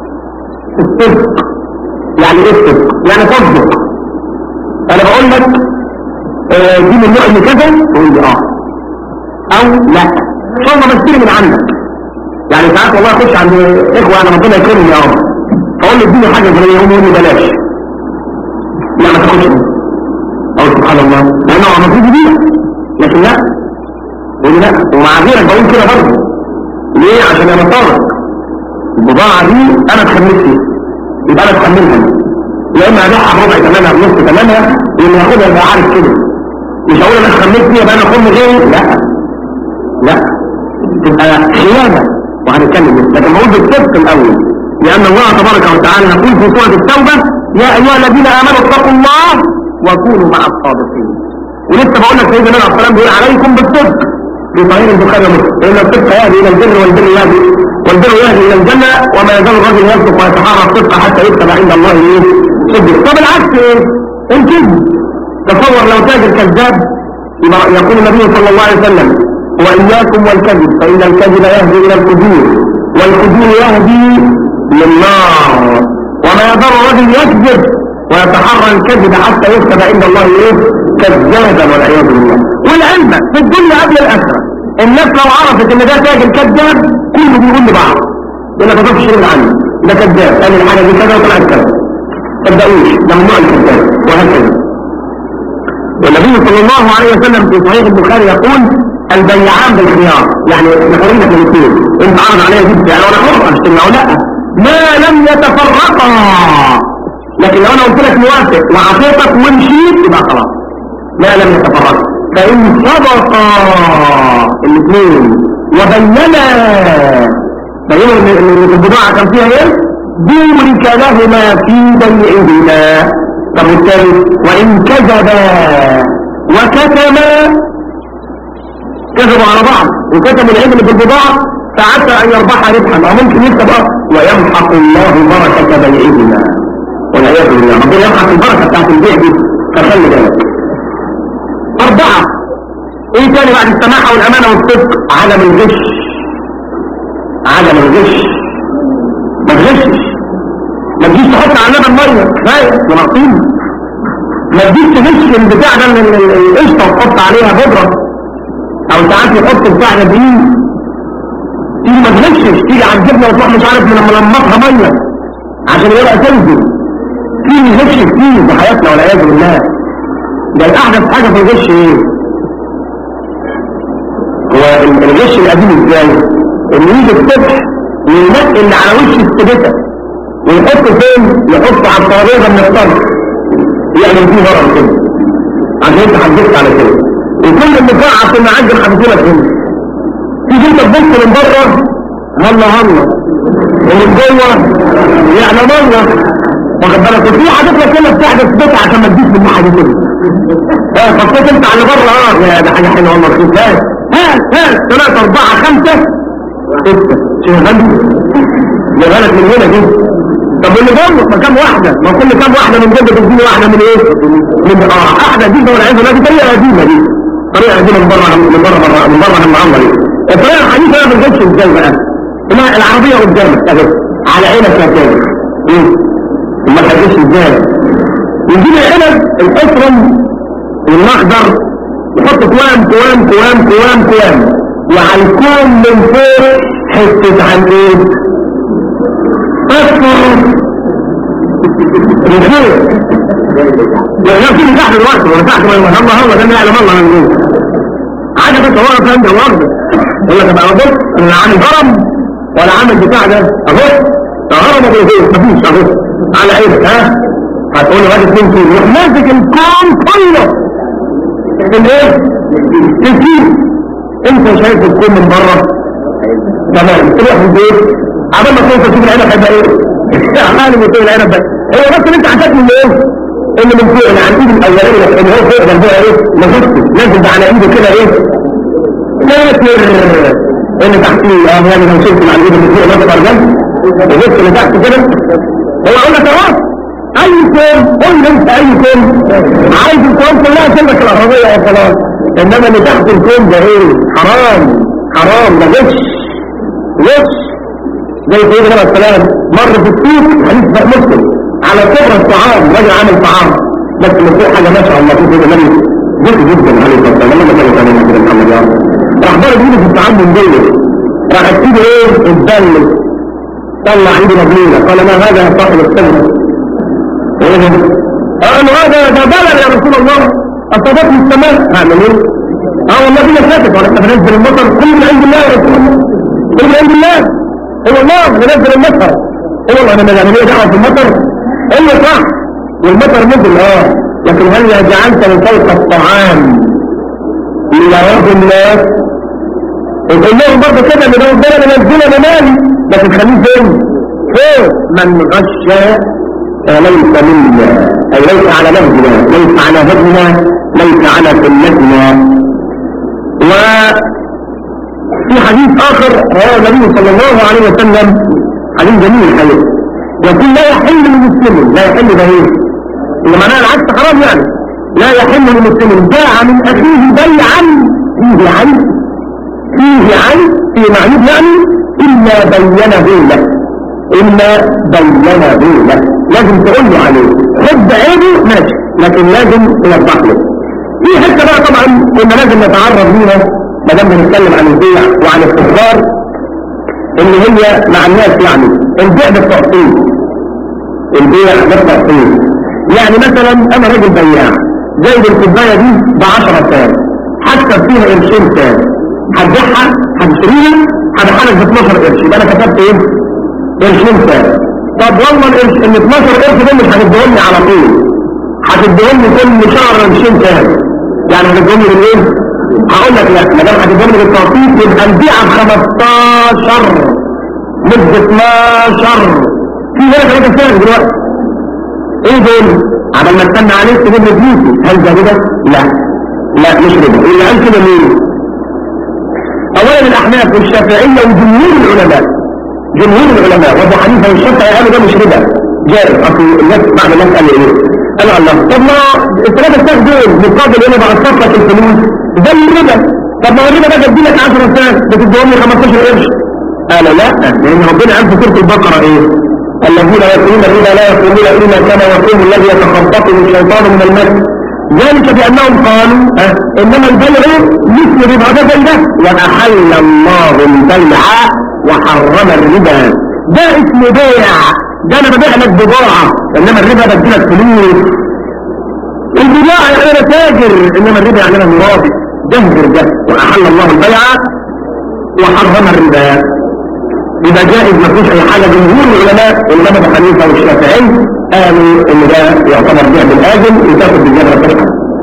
الصدق يعني ايه الصدق؟ يعني تصدق. أنا بقول لك آه دي من نوع اللي كذا تقول لي اه أو لا إن شاء الله بشتري من عندك. يعني ساعات والله أخش عند إخوة أنا ربنا يكرمني يا رب فأقول له اديني حاجة زي يوم يقول لي بلاش، لا ما تاخدش منه. أقول سبحان الله لأنه هو المفروض يبيع لكن لا، يقول لا. ومع غيرك بقول كده برضه ليه؟ عشان انا صادق. البضاعة دي انا اتخملت فيها يبقى انا اتخملها، يا اما ابيعها بربع ثمنها بنص ثمنها واللي هاخدها يبقى عارف كده. مش هقول انا اتخملت فيها يبقى انا اخد غيري، لا لا تبقى خيانة وهنتكلم. لكن بقول بالصدق الاول لان الله تبارك وتعالى يقول في سورة التوبة يا ايها الذين امنوا اتقوا الله وكونوا مع الصادقين. ولسه بقول لك سيدنا النبي عليه الصلاه والسلام بيقول عليكم بالصدق في صحيح البخاري ومسلم ان الصدق يهدي الى البر والبر يهدي والبر يهدي الى الجنه وما يزال الرجل يصدق ويتحرى الصدق حتى يكتب عند الله ايه؟ صدق. طب العكس ايه؟ الكذب. تصور لو تاجر كذاب يقول النبي صلى الله عليه وسلم واياكم والكذب فان الكذب يهدي الى الفجور والفجور يهدي للنار وما يزال الرجل يكذب ويتحرى الكذب حتى يكتب عند الله ايه؟ كذابا والعياذ بالله. والعلم في الدنيا قبل الاخره الناس لو عرفت ان ده تاجر كذاب كله بيقول لبعض يقول لك ما تقفش شغل عنه ده كذاب قال الحاجه دي كذا وطلعت كذا ما تصدقوش ده ممنوع الكذاب وهكذا. والنبي صلى الله عليه وسلم في صحيح البخاري يقول البيعان بالخيار يعني نخلينا في الاثنين انت عرض عليا جبت يعني وانا حر اشتري او لا ما لم يتفرقا لكن لو انا قلت لك موافق وعطيتك ومشيت يبقى خلاص ما لم يتفرقا فإن صدقا الاثنين وبينا بينوا ان البضاعة كان فيها ايه بورك لهما في بيعهما. طب والثالث وإن كذبا وكتما كذبوا على بعض وكتموا العيب اللي في البضاعة فعسى أن يربح ربحا أو ممكن يكتب ويمحق الله بركة بيعهما والعياذ بالله. ربنا يمحق البركة بتاعت البيع دي فخلي بالك. أربعة ايه تاني بعد السماحة والأمانة والصدق؟ عدم الغش. عدم الغش ما تغشش ما تجيش تحط على اللبن ميه كفايه مناقصين ما تجيش تغش البتاع ده من القشطه وتحط عليها بودره او ساعات يحط بتاع ده دقيق تيجي ما تغشش تيجي على الجبنه وتروح مش عارف من ملمطها ميه عشان يبقى تنزل في غش كتير في حياتنا والعياذ بالله. ده الاحدث حاجه في الغش ايه؟ هو الغش القديم ازاي؟ اللي يجي الصبح وينقي اللي على وش السبتة ويحطه فين؟ يحطه على الطريقة من الطرف يعمل فيه ورق كده عشان انت حدثت على كده وكل النقاع عشان نعجل حدثولك هنا تيجي انت تبص من بره هلا هلا ومن جوه يعني مره واخد بالك وفي حاجات لك كده بتحدث بيت عشان ما تجيش من حاجه كده اه خطيت انت على بره اه ده حاجه حلوه والله رخيص ها ها ها ثلاثه اربعه خمسه ستة شيء غني لغلت من هنا دي. طب واللي جنبه ما كام واحدة ما كل كام واحدة من جنبه تديني واحدة من ايه من اه احدى دي والعياذ بالله دي طريقة قديمة دي طريقة قديمة من بره من بره بره من بره من معمر دي. الطريقة الحديثة ما بتجيبش ازاي بقى العربية قدامك اهي على عينك يا تاني ايه وما تجيبش ازاي يجيب العنب الاسرم والمخضر يحط كوام كوام كوام كوام كوام وهيكون من فوق حتة عن ايه اصفر من فوق يعني في تحت الوقت ولا تحت ما الله الله ده ما يعلم الله من جوه حاجه بس هو فاهم ده واخده يقول لك ابقى بص انا عامل هرم ولا عامل بتاع ده اهو هرم ابو زيد مفيش اهو على عينك ها هتقول له هات اتنين كيلو يروح ماسك الكون كله الايه الكيلو انت شايف الكون من بره تمام تروح البيت عبال ما توصل تشوف العنب هيبقى ايه عالم يطير العنب بس هو بس اللي انت عندك من ايه اللي من فوق اللي عن ايد الاولاني اللي هو فوق ده فوق ايه نزلت نازل ده على ايده كده ايه ناتر اللي تحتيه اه يعني لو شلت على ايده اللي فوق نازل جنب وبص اللي تحت كده هو اقول لك اهو اي كون قول لي انت اي كون عايز الكون كلها سلك العربيه وخلاص انما اللي تحت الكون ده ايه حرام حرام ده غش غش زي سيدنا عليه السلام مر في السوق حديث بقى مسلم على كبر الطعام راجل عامل طعام بس من فوق حاجه ما شاء الله في كده النبي جد جدا عليه الصلاه والسلام لما كانوا عليه كده محمد يا رب راح ضرب ايده في الطعام من جوه راح ايده ايه اتبلت طلع ايده مبلوله قال ما هذا يا صاحب السجن قال له هذا ده بلد يا رسول الله اصابتني السماء هعمل ايه اه والله دي فاتت ولا احنا بننزل المطر كل من عند الله يا رسول الله كل من عند الله هو الله بننزل المطر هو الله انا ما ليه دعوه في المطر ايوه صح والمطر نزل اه لكن هل جعلت من فوق الطعام ليراه الناس وقال لهم برضه كده ان ده ربنا منزله انا مالي لكن خليه فين فوق من غش ليس منا اي ليس على نهجنا ليس على هدنا ليس على سنتنا. وفي حديث آخر رواه النبي صلى الله عليه وسلم، حديث جميل الحقيقة، يقول لا يحل لمسلم، لا يحل ده ايه؟ اللي معناها العكس حرام يعني، لا يحل لمسلم باع من أخيه بيعا فيه عيب، فيه عيب في معيب يعني إلا بينه له، إلا بينه له، لازم تقول له عليه، خد عيبه ماشي، لكن لازم توضح له. في حته بقى طبعا كنا لازم نتعرض ليها ما دام بنتكلم عن البيع وعن التجار، اللي هي مع الناس، يعني البيع بالتقسيط، البيع بالتقسيط. يعني مثلا انا راجل بياع جايب الكوبايه دي ب عشرة سنت، هكسب فيها قرشين سنت، هتبيعها هتشتريها هبيعها لك ب اتناشر قرش، يبقى انا كسبت ايه؟ قرشين سنت. طب والله القرش ال اتناشر قرش دول مش هتديهم لي على طول، هتديهم لي كل شهر قرشين سنت، يعني هتديهم لي بالايه؟ هقول لك لا، ما دام هتديهم لي بالتقسيط يبقى البيعه ب خمستاشر مش ب اتناشر. في هنا ثلاثه سنت دلوقتي، ايه دول؟ عمل ما استنى عليك تجيب لي فلوسي، هل ده كده؟ لا لا مش ربا. اللي قال كده مين؟ اولا الاحناف والشافعيه وجمهور العلماء، جمهور العلماء وابو حنيفه والشافعي قالوا ده مش ربا، جائز. اصل الناس بعد الناس قال ايه؟ قالوا الله طب ما الثلاثه سنت دول مقابل انا بقسط لك الفلوس ده الربا، طب ما الربا ده بدي لك عشرة سنت بتديهم لي خمستاشر قرش. قالوا لا، لان ربنا قال في سوره البقره ايه؟ الذين يقولون الربا لا يقومون الا كما يقوم الذي يتخبطه الشيطان من المس، ذلك بانهم قالوا أه انما البيع مثل الربا، ده زي ده، واحل الله البيع وحرم الربا. ده اسمه بيع، ده انا ببيع لك بضاعه، انما الربا بدي لك فلوس. البضاعه يعني انا تاجر، انما الربا يعني انا مرابي، جهر ده. واحل الله البيع وحرم الربا، يبقى جائز ما فيش اي حاجه. جمهور العلماء الامام ابو حنيفه والشافعي قالوا ان ده يعتبر بيع بالاجل وتاخد بالجبره تشحن.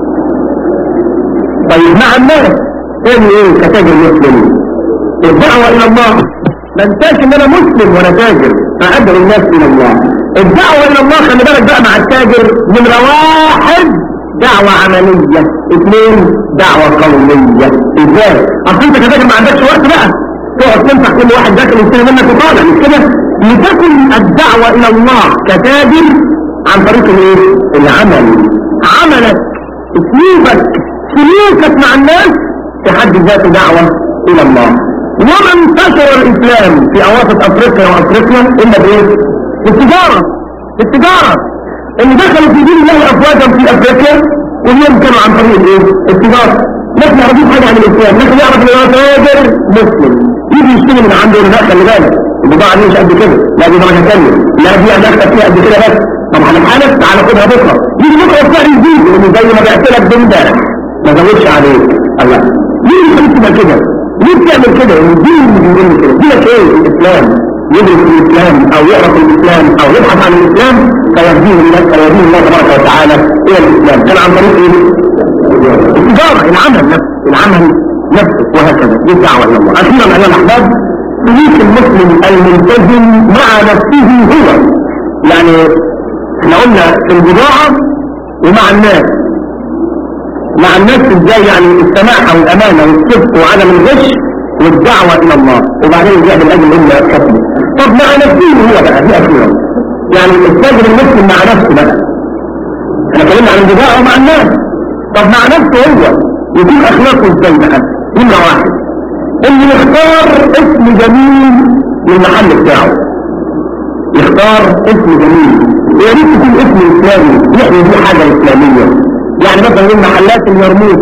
طيب مع الناس قالوا ايه كتاجر مسلم؟ الدعوه الى الله، ما انساش ان انا مسلم وانا تاجر، فادعو الناس الى الله. الدعوه الى الله خلي بالك بقى مع التاجر، نمره واحد دعوه عمليه، اثنين دعوه قوليه. ازاي؟ اصل انت كتاجر ما عندكش وقت بقى تقعد تنفع كل واحد داخل يشتري منك وطالع، مش كده؟ لتكن الدعوة إلى الله كتاجر عن طريق الايه؟ العمل. عملك، اسلوبك، سلوكك مع الناس في حد ذاته دعوة إلى الله. وما انتشر الإسلام في أواسط أفريقيا وأفريقيا إلا بإيه؟ بالتجارة. التجارة اللي دخلوا في دين الله أفواجا في أفريقيا كلهم كانوا عن طريق الايه؟ التجارة. نحن نعرفين حاجة عن الإسلام، نحن نعرف إن هو تاجر مسلم يجي يشتري من عنده ولا لا، خلي بالك البضاعة دي مش قد كده، لا دي درجة ثانية، لا دي أدخل فيها قد كده بس. طب هنحالف تعالى خدها بكرة، يجي بكرة السعر يزيد لأنه زي ما بعت لك بامبارح ما زودش عليك. الله ليه يخليك تبقى كده؟ ليه بتعمل كده؟ الدين اللي بيقول لي كده دينك ايه؟ الإسلام. يدرس الإسلام أو يعرف الإسلام أو يبحث عن الإسلام فيهديه الله فيهديه الله تبارك وتعالى إلى الإسلام. كان عن طريق ايه؟ التجارة، العمل نفسه، العمل نفسه، وهكذا. دي الدعوة إلى الله. أخيرا أيها الأحباب، سلوك المسلم الملتزم مع نفسه هو، يعني احنا قلنا في البضاعة ومع الناس. مع الناس ازاي؟ يعني السماحة والأمانة والصدق وعدم الغش والدعوة إلى الله، وبعدين الجهد الأجل إلا كتبه. طب مع نفسه هو بقى دي أخيرا، يعني التاجر المسلم مع نفسه بقى. احنا اتكلمنا عن البضاعة ومع الناس، طب مع نفسه هو يكون أخلاقه ازاي بقى؟ نمرة واحد اللي يختار اسم جميل للمحل بتاعه، يختار اسم جميل، ويا ريت يكون اسم اسلامي يحمي دي حاجه اسلاميه. يعني مثلا من محلات اليرموك،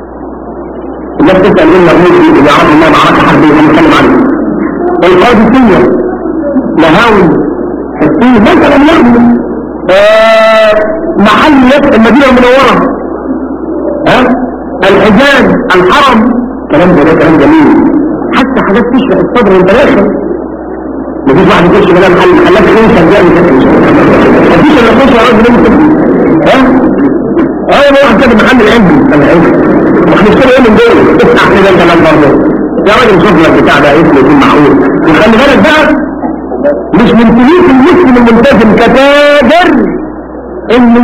الناس تسال ايه اليرموك دي؟ اللي يعرف انها معركه حربيه هنتكلم عنها. القادسيه، لهاوي، حسين مثلا، يعني آه محل المدينه المنوره، ها أه؟ الحجاز، الحرم، كلام ده ده كلام جميل. حتى حاجات تشرح الصدر والبلاغه. مفيش واحد يخش بلا محل محلات خمسه جاي مفيش الا خمسه يا راجل انت، ها؟ اه ما واحد كده محل العلم انا عايز واحنا نشتري ايه من دول؟ تفتح كده انت كمان برضه يا راجل شوف لك بتاع ده اسمه يكون معقول. وخلي بالك بقى مش من سلوك المسلم الملتزم كتاجر انه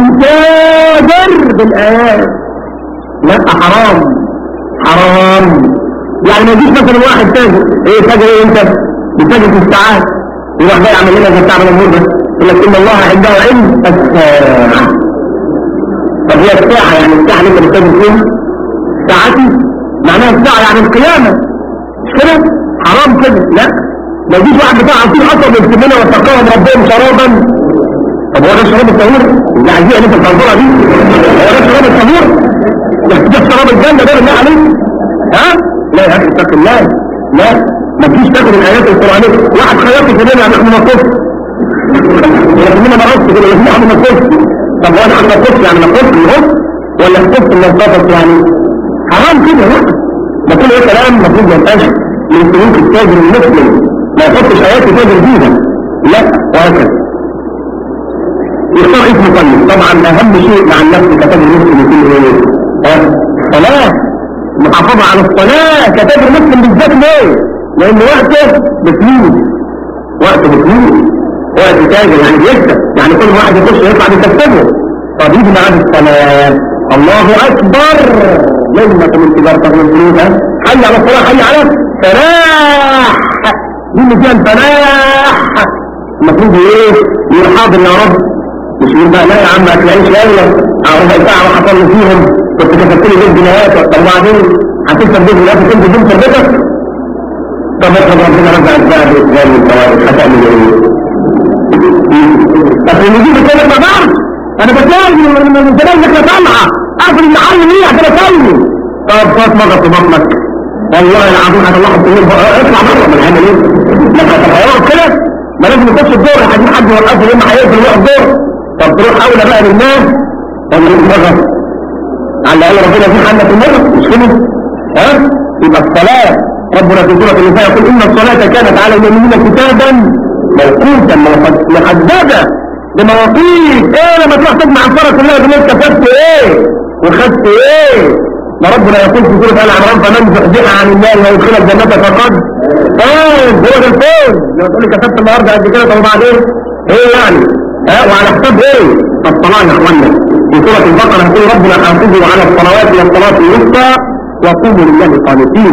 يتاجر بالايات، لا حرام حرام يعني ما يجيش مثلا واحد تاجر ايه تاجر ايه انت بتاجر في الساعات يروح جاي يعمل لنا زي بتاع الامور ده يقول لك ان الله عنده علم الساعه. طب هي الساعه يعني الساعه اللي انت بتتاجر فيها ساعتي معناها الساعه يعني القيامه مش كده؟ حرام كده لا. ما يجيش واحد بتاع عصير قصب يكتب لنا وسقاهم ربهم شرابا. طب هو ده شراب الطهور؟ اللي عايزين اللي انت بتنظرها دي هو ده شراب الطهور؟ ده شراب الجنه ده بالله عليك ها؟ لا يا اخي اتق الله لا ما تجيش تاخد الايات القرانيه. واحد خياطي في لنا نحن نقص لكن ما نقص كده لكن نحن نقص. طب هو نحن نقص يعني نقص نقص ولا نقص ننطفط يعني حرام كده لا. ده كل ايه كلام المفروض ما يبقاش من سلوك التاجر المسلم ما يحطش ايات تاجر فيها لا. وهكذا يختار اسم طيب. طبعا اهم شيء مع النفس كتاجر مسلم يكون ايه؟ الصلاه. محافظه على الصلاه كتاجر مسلم بالذات ليه؟ لان وقته بفلوس وقته بفلوس وقت تاجر يعني بيكسب يعني كل واحد يخش يطلع بيكسبه. طب يجي معاه الصلاه الله اكبر لازمة من تجارتك من فلوسها حي على الصلاه حي على الفلاح. دي اللي فيها الفلاح المفروض ايه؟ يقول حاضر يا رب مش يقول بقى لا يا عم هتلاقيش ليله او ربع ساعه وحصل لي فيهم كنت كتبت لي بيت جنيهات طب وبعدين هتكسب بيت جنيهات وكنت جبت بيتك. طب اطلب ربنا رجع الزعل والاسلام والكوارث هتعمل ايه؟ اصل اللي يجيب الكلام ما بعرف انا بتلاقي من زمان انك طالعه اقفل المحل ليه عشان اسوي. طب فات مره في بطنك والله العظيم انا الله حطيت اطلع بره من العمل ايه؟ لما تتغيروا كده ما لازم يخش الدور عايزين حد يوقفه لما هيقفل يوقف الدور. طب تروح اولى بقى للناس ولا للمرة على الاقل ربنا في حالنا في المرة مش كده ها؟ يبقى الصلاة ربنا في سورة النساء يقول ان الصلاة كانت على المؤمنين كتابا موقوتا محددة بمواقيت. ايه لما تروح تجمع الصلاة كلها تقول كسبت ايه وخدت ايه؟ ما ربنا يقول في سورة آل عمران فمن زحزح عن النار ويدخل الجنة فقد فاز. هو ده الفوز. لما تقول لي كسبت النهارده قد كده طب وبعدين ايه يعني؟ ها وعلى حساب ايه؟ الصلاة يا اخوانا في سورة البقرة يقول ربنا حافظوا على الصلوات والصلاة الوسطى وقوموا لله قانتين.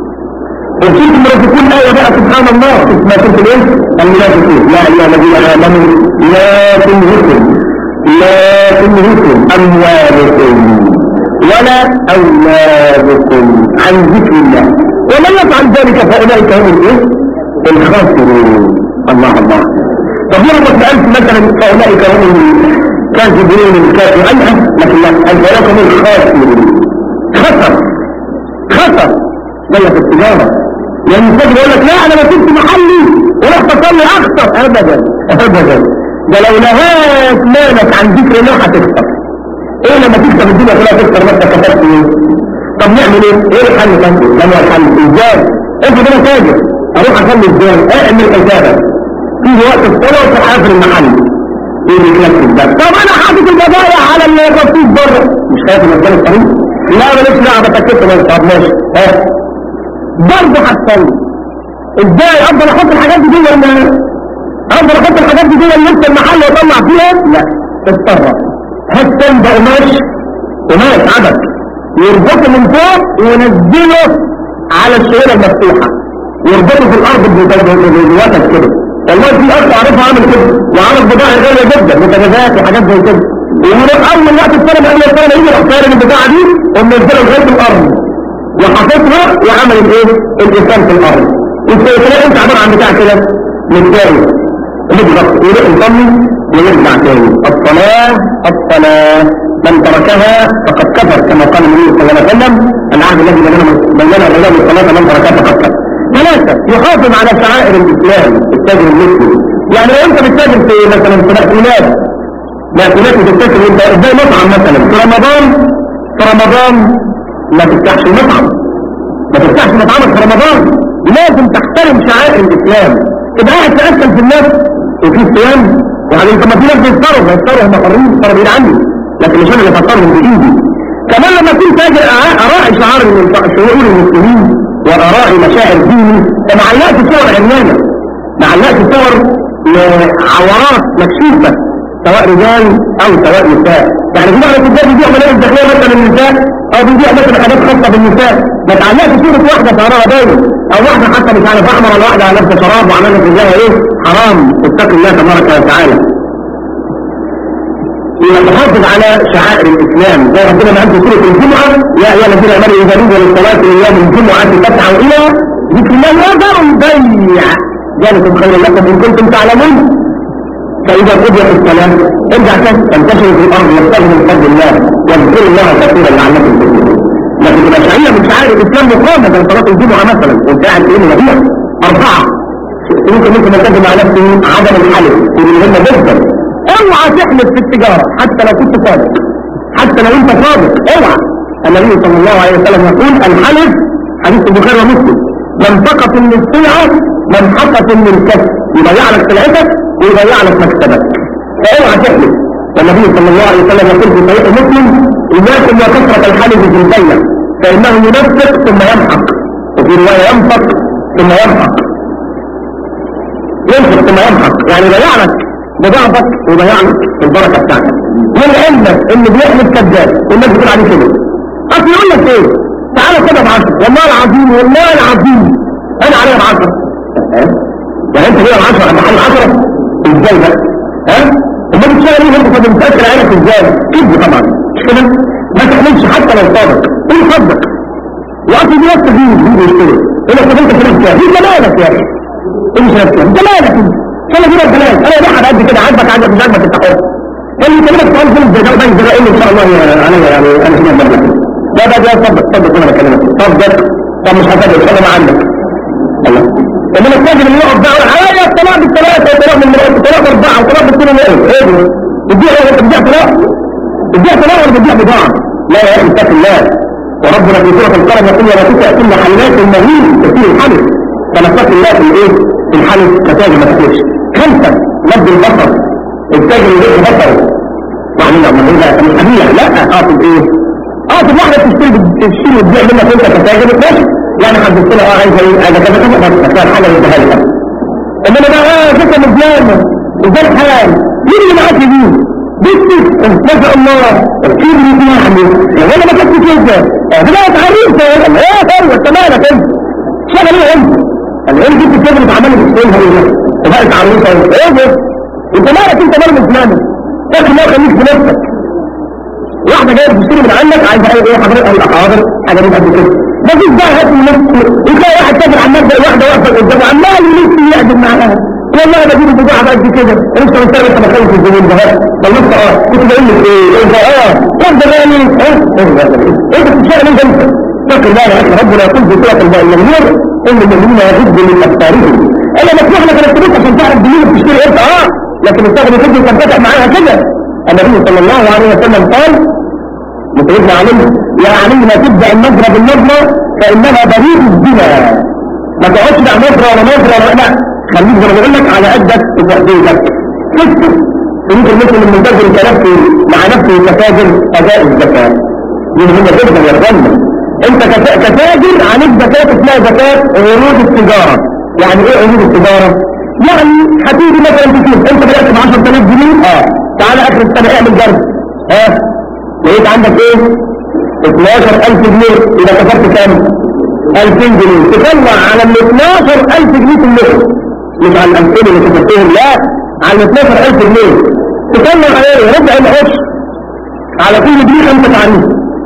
وفي المنافقون آية بقى سبحان الله اسمها سورة الايه؟ المنافقون يا ايها الذين آمنوا لا تلهكم لا تلهكم أموالكم ولا أولادكم عن ذكر الله ومن يفعل ذلك فأولئك هم الايه؟ الخاسرون. الله الله. طب لما سألت مثلا فأولئك هم الكاذبين الكافرين أيها لكن لا أولئك هم الخاسرون. خسر خسر زي في التجارة يعني التاجر يقول لك لا أنا ما كنت محلي ورحت أصلي أخسر أبدا أبدا. ده لو نهاك مالك عن ذكر الله هتخسر. ايه لما تكسب الدنيا كلها تخسر نفسك كسبت ايه؟ طب نعمل ايه؟ ايه الحل تاني؟ لما الحل ازاي؟ انت كده تاجر اروح اصلي ازاي؟ اعمل حسابك في وقت الصلاه وتحافل المحل. ايه اللي يكسب ده؟ طب انا حاطط البضايع على الرصيد بره مش خايف من مكان الطريق؟ لا ماليش دعوه بتكتب بس. طب ماشي ها برضه هتصلي ازاي؟ افضل احط الحاجات دي جوه افضل احط الحاجات دي جوه نص المحل واطلع فيها؟ لا اتصرف. هات تنبأ قماش قماش عدد يربطه من فوق وينزله على الشويرة المفتوحة يربطه في الارض بوتك كده. والله في اخر اعرفها عامل كده وعرف بضاعة غالية جدا متجازات وحاجات زي كده ويروح اول وقت السنة قبل السنة يجي يروح سائل البضاعة دي ومنزلها لغاية الارض وحاططها وعمل الايه؟ الانسان في الارض. تلاقي انت عبارة عن بتاع كده متجاوز بالضبط يروح يصلي ويرجع تاني. الصلاة الصلاة من تركها فقد كفر كما قال النبي صلى الله عليه وسلم العهد الذي بيننا الرجال الصلاة من تركها فقد كفر. ثلاثة يحافظ على شعائر الإسلام التاجر المسلم. يعني لو انت بتتاجر في مثلا في مأكولات مأكولات بتتاجر وانت ازاي مطعم مثلا في رمضان في رمضان ما تفتحش المطعم ما تفتحش مطعمك في رمضان. لازم تحترم شعائر الإسلام. تبقى قاعد تأكل في الناس وفي صيام يعني انت ما في ناس بيفطروا بيفطروا هم حرين بيفطروا بعيد عني لكن مش انا اللي بفطرهم بايدي. كمان لما كنت تاجر اراعي شعار شعور المسلمين واراعي مشاعر ديني فما علقت صور عميانه ما علقت صور عورات مكشوفه سواء رجال او سواء نساء. يعني في بعض التجار بيبيعوا ملابس داخليه مثلا للنساء او بيبيع مثلا حاجات خاصه بالنساء ما تعلقش صوره واحده شعرها باين او واحده حتى مش عارف احمر ولا واحده على نفس شراب وعملت رجلها ايه حرام اتق الله تبارك وتعالى. يبقى تحافظ على شعائر الاسلام زي ربنا ما انزل سوره الجمعه يا ايها الذين امنوا اذا نودي للصلاه من يوم الجمعه فاسعوا الى ذكر الله وذروا البيع ذلكم خير لكم ان كنتم تعلمون. فاذا قضيت الصلاه ارجع تنتشر في الارض وابتغوا من فضل الله واذكروا الله كثيرا لعلكم تفلحون. لكن تبقى شعيره من شعائر الاسلام مقامه زي صلاه الجمعه مثلا وانت قاعد تقول نبيع اربعه ممكن ممكن نتكلم على نفسه عدم الحلف ودي مهمه جدا. اوعى تحلف في التجاره حتى لو كنت صادق حتى لو انت صادق اوعى. النبي صلى الله عليه وسلم يقول الحلف حديث البخاري ومسلم منطقه من السلعه منحقه من الكسب يضيع لك سلعتك ويضيع لك مكسبك فاوعى تحلف. والنبي صلى الله عليه وسلم يقول في صحيح مسلم اياكم وكثره الحلف في البيع فانه ينفق ثم يمحق وفي روايه ينفق ثم يمحق ينفق ثم يمحق يعني يضيع لك بضاعتك ويضيع لك البركه بتاعتك. ولعلمك اللي بيحلف كذاب والناس بتقول عليه كده اصل يقول لك ايه تعالى خدها بعشرة والله العظيم والله العظيم انا عليها بعشرة يعني انت كده بعشرة انا حل عشرة ازاي بقى ها امال بتشتغل ايه انت كنت متاكد عينك ازاي كذب طبعا مش كده ما تحلمش حتى لو صادق قول صدق واصل دي نفس دي دي مشكله يقول لك انت كده كده دي جمالك يا اخي ايه مش نفسك جمالك انت انا كده جمالك انا واحد قد كده عاجبك عاجبك مش عاجبك انت حر اللي يكلمك سؤال فيلم زي ده وده زي ده ان شاء الله انا يعني انا كده بقول لا ده ده صدق صدق انا بكلمك صدق طب مش هصدق انا ما عندك الله لما التاجر اللي يقف بقى على الطلاق بالثلاثه وطلاق بالمرأة وطلاق بالاربعه وطلاق بالثلاثه ايه ايه بتبيع ايه بتبيع طلاق بتبيع طلاق ولا بتبيع بضاعه لا يا اخي اتق الله وربنا في سوره القلم يقول ولا تطع كل حلال المهين كثير الحلف فنتق الله في الايه في الحلف كتاجر ما تحلفش. خمسه نبذ البصر التاجر اللي يجي بصره يعني لما هذا الحبيع لا اقصد ايه اقصد واحده تشتري تشتري وتبيع منك انت كتاجر ماشي يعني حدثت لها اه عايزه ايه هذا كذا كذا بس كان حاجه يديها لك انما بقى اه فكره مزيانه وده الحال مين اللي معاك دي بصي ما شاء الله في اللي يعني وانا ما كنتش كده ده بقى تعريف ايه هو انت مالك انت شغل ايه انت العيال دي بتكبر بتعمل بتسويها ايه وبقت عروسه ايه ده انت مالك انت مال مسلمه لكن ما خليك بنفسك واحده جايه تشتري من عندك عايزه ايه حضرتك اقول لك حاضر حاجه دي قد كده ما فيش بقى هات من نفسه وتلاقي واحد تاجر عمال زي واحده واقفه قدامه عمال يلف يعدل معاها والله انا بجيب البضاعه قد كده انت مستغرب انت بخلص الزبون ده خلصت اه كنت بقول لك ايه انت اه انت غالي اه انت بتشتغل انت انت فاكر بقى يا اخي ربنا يقول في سوره المؤمنين ان المؤمنين يغضوا من ابصارهم انا مسموح لك انك تبص عشان تعرف منين بتشتري انت اه لكن التاجر يجي تنفتح معاها كده. النبي صلى الله عليه وسلم قال وسيدنا علي يا علي لا تبدأ النظرة بالنظرة فإنها بريد الزنا ما تقعدش بقى نظرة ولا نظرة ولا لا خليك زي ما بقول لك على قدك وتقديرك فكر يمكن مثل المتاجر كنفسه مع نفسه كتاجر أداء الزكاة دي مهمة جدا يا رجل انت كتاجر عليك زكاة اسمها زكاة عروض التجارة. يعني ايه عروض التجارة؟ يعني هتيجي مثلا تشوف انت بدأت ب عشرة آلاف جنيه اه تعالى اخر السنة اعمل جرد ها لقيت عندك ايه اتناشر الف جنيه اذا كسبت كام الفين جنيه تطلع على ال اتناشر الف جنيه كلهم مش على الالفين اللي كسبتهم لا على ال اتناشر الف جنيه تطلع على ايه ربع العشر على كل جنيه خمسة تعريف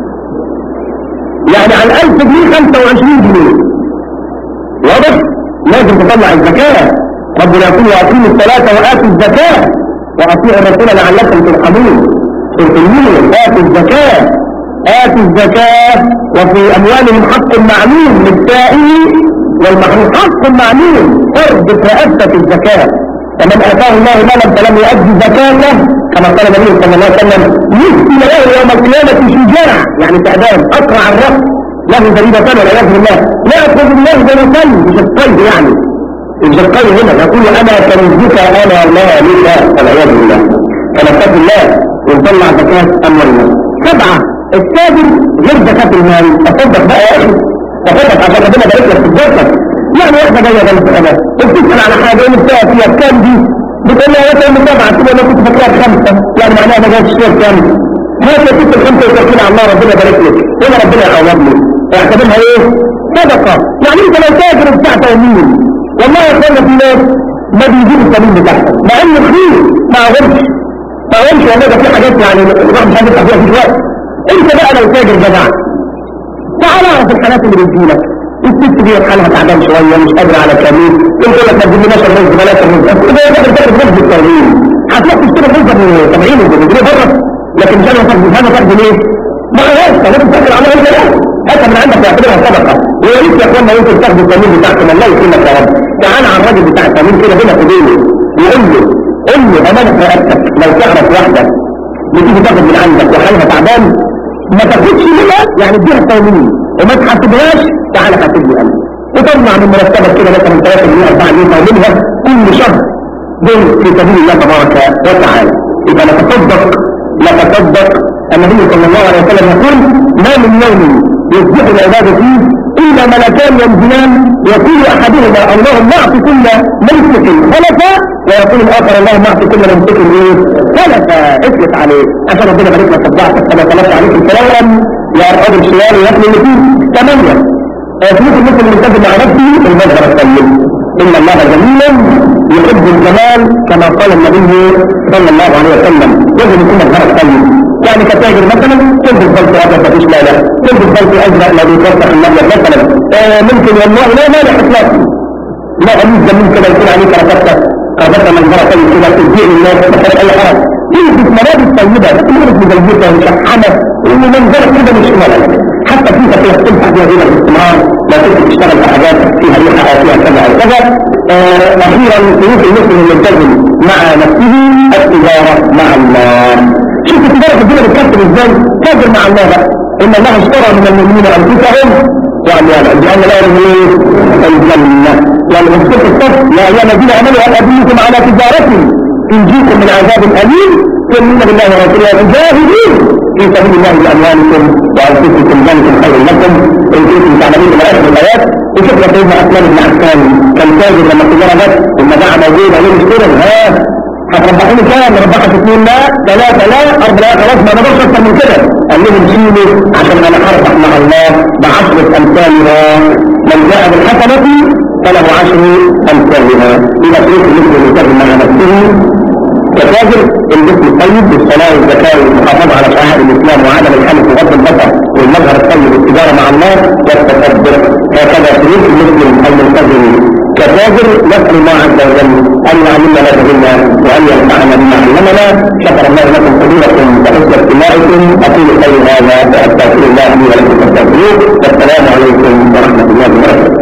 يعني على الالف جنيه خمسة وعشرين جنيه واضح لازم تطلع الزكاة ربنا يقول واقيموا الصلاة وآتوا الزكاة وأطيعوا الرسول لعلكم ترحمون ترحمون آتوا الزكاة آتوا الزكاة وفي أموالهم حق معلوم للسائل والمحروم حق معلوم فرض رأسة الزكاة فمن آتاه الله مالا فلم يؤدي زكاته كما قال النبي صلى الله عليه وسلم يفتي له يوم القيامة شجاع يعني تعبان أقرع الرأس له ضريبة ولا يغفر الله لا يأخذ الله ضريبة مش الطيب يعني الجرقان هنا يقول انا كنزك انا مالك والعياذ بالله فنتقي الله ونطلع زكاة اموالنا. سبعة التاجر غير زكاة المال تصدق بقى يا اخي تصدق عشان ربنا بارك لك في الزكاة يعني واحدة جاية جنب انا وبتسأل على حاجة يقول فيها فيها كام دي بتقول لها مثلا سبعة كده انا كنت فاكرها بخمسة يعني معناها ما جاش فيها كام هات يا ست الخمسة وتوكل على الله ربنا بارك لك هنا ربنا يعوضني يعتبرها ايه؟ صدقة. يعني انت لو تاجر بتاع تأمين والله يا اخوانا في ناس ما بيجيب التأمين بتاعهم مع انه خير ما اغرش ما اغرش والله ده في حاجات يعني الواحد مش هيدفع فيها في وقت. انت بقى لو تاجر جدع تعال اعرف الحالات اللي بتجيلك الست دي حالها تعبان شويه مش قادره على التأمين تقول لك ما تجيبلناش الرزق بلاش الرزق اذا تقدر تاخد رزق التأمين هتروح تشتري رزق ب سبعين جنيه بره لكن مش انا تاخد هذا تاخد ليه؟ ما خلاص لازم تاكل على ايه كده هات من عندك تعتبرها صدقه. ويا ريت يا اخوانا انتوا تاخدوا التأمين بتاعكم الله يكرمك يا رب. تعال على الراجل بتاع التأمين كده بينك وبينه وقول له قول له امانه رقبتك لو تعرف واحده بتيجي تاخد من عندك وحالها تعبان ما تاخدش منها يعني اديها التأمين وما تحاسبهاش تعالى حاسب لي انا وطلع من مرتبك كده مثلا ثلاثة جنيه أربعة جنيه ومنها كل شهر دول في سبيل الله تبارك وتعالى. إذا نتصدق نتصدق النبي صلى الله عليه وسلم يقول ما من يوم يصبح العباد فيه إلا ملكان ينزلان يقول أحدهما اللهم اعط كل ممسك خلفا ويقول الآخر اللهم اعط كل ممسك ايه خلفا اسلك عليه عشان ربنا يبارك لك صدقتك كما طلبت عليك الكلام يا أرقاد الشوال ويأكل اللي فيه ثمانية فلوس المسلم الملتزم مع نفسه المظهر الطيب إن الله جميل يحب الجمال كما قال النبي صلى الله عليه وسلم لازم يكون مظهر الطيب. يعني كتاجر مثلا تلبس بلط أبيض مفيش مانع تلبس بلط أزرق ما بيتوسخ المبيض مثلا آه ممكن والله لا مانع إطلاقا لا قميص جميل كده يكون عليه كرافته كرافته منظرة طيب كده تديه للناس ما فيهاش أي حرج تلبس ملابس طيبة تلبس مزيتة ومشحمة ومنظرة كده مش مالك حتى فيها فيها تنفع فيها غير الاستمرار لا تقدر تشتغل في حاجات فيها ريحة أو فيها كذا أو كذا. آه أخيرا سلوك المسلم الملتزم مع نفسه التجارة مع الله. شوف التجارة في الدنيا بتكسب ازاي؟ تاجر مع الله بقى إن الله اشترى من المؤمنين أنفسهم وأموالهم بأن لا يرمون الجنة. يعني مذكور الصف يا أيها الذين آمنوا هل أدلكم على تجارة تنجيكم من عذاب أليم تؤمنون بالله ورسوله مجاهدين في سبيل الله بأموالكم وأنفسكم ذلكم خير لكم إن كنتم تعلمون من آخر الآيات. وشوف يا سيدنا أسلام بن عفان كان تاجر لما التجارة جت والمبيعة موجودة ليه مشتري ها هتربحوني كام؟ ربحت اثنين لا ثلاثة لا أربعة لا خلاص ما نقدرش أكثر من كده. قال لهم شيلوا عشان أنا هربح مع الله بعشرة أمثالها من جاء بالحسنة فله عشر أمثالها. إذا سلوك المسلم الملتزم مع نفسه كتاجر الجسم الطيب بالصلاة والزكاة والمحافظة على شعائر الإسلام وعدم الحلف وغض البصر والمظهر الطيب والتجارة مع الله والتصدق. هكذا سلوك المسلم الملتزم كتاجر نسأل الله عز وجل أن يعلمنا ما جهلنا وأن ينفعنا بما علمنا. شكر الله لكم حضوركم وحسن استماعكم. أقول قولي هذا وأستغفر الله لي ولكم فاستغفروه والسلام عليكم ورحمة الله وبركاته.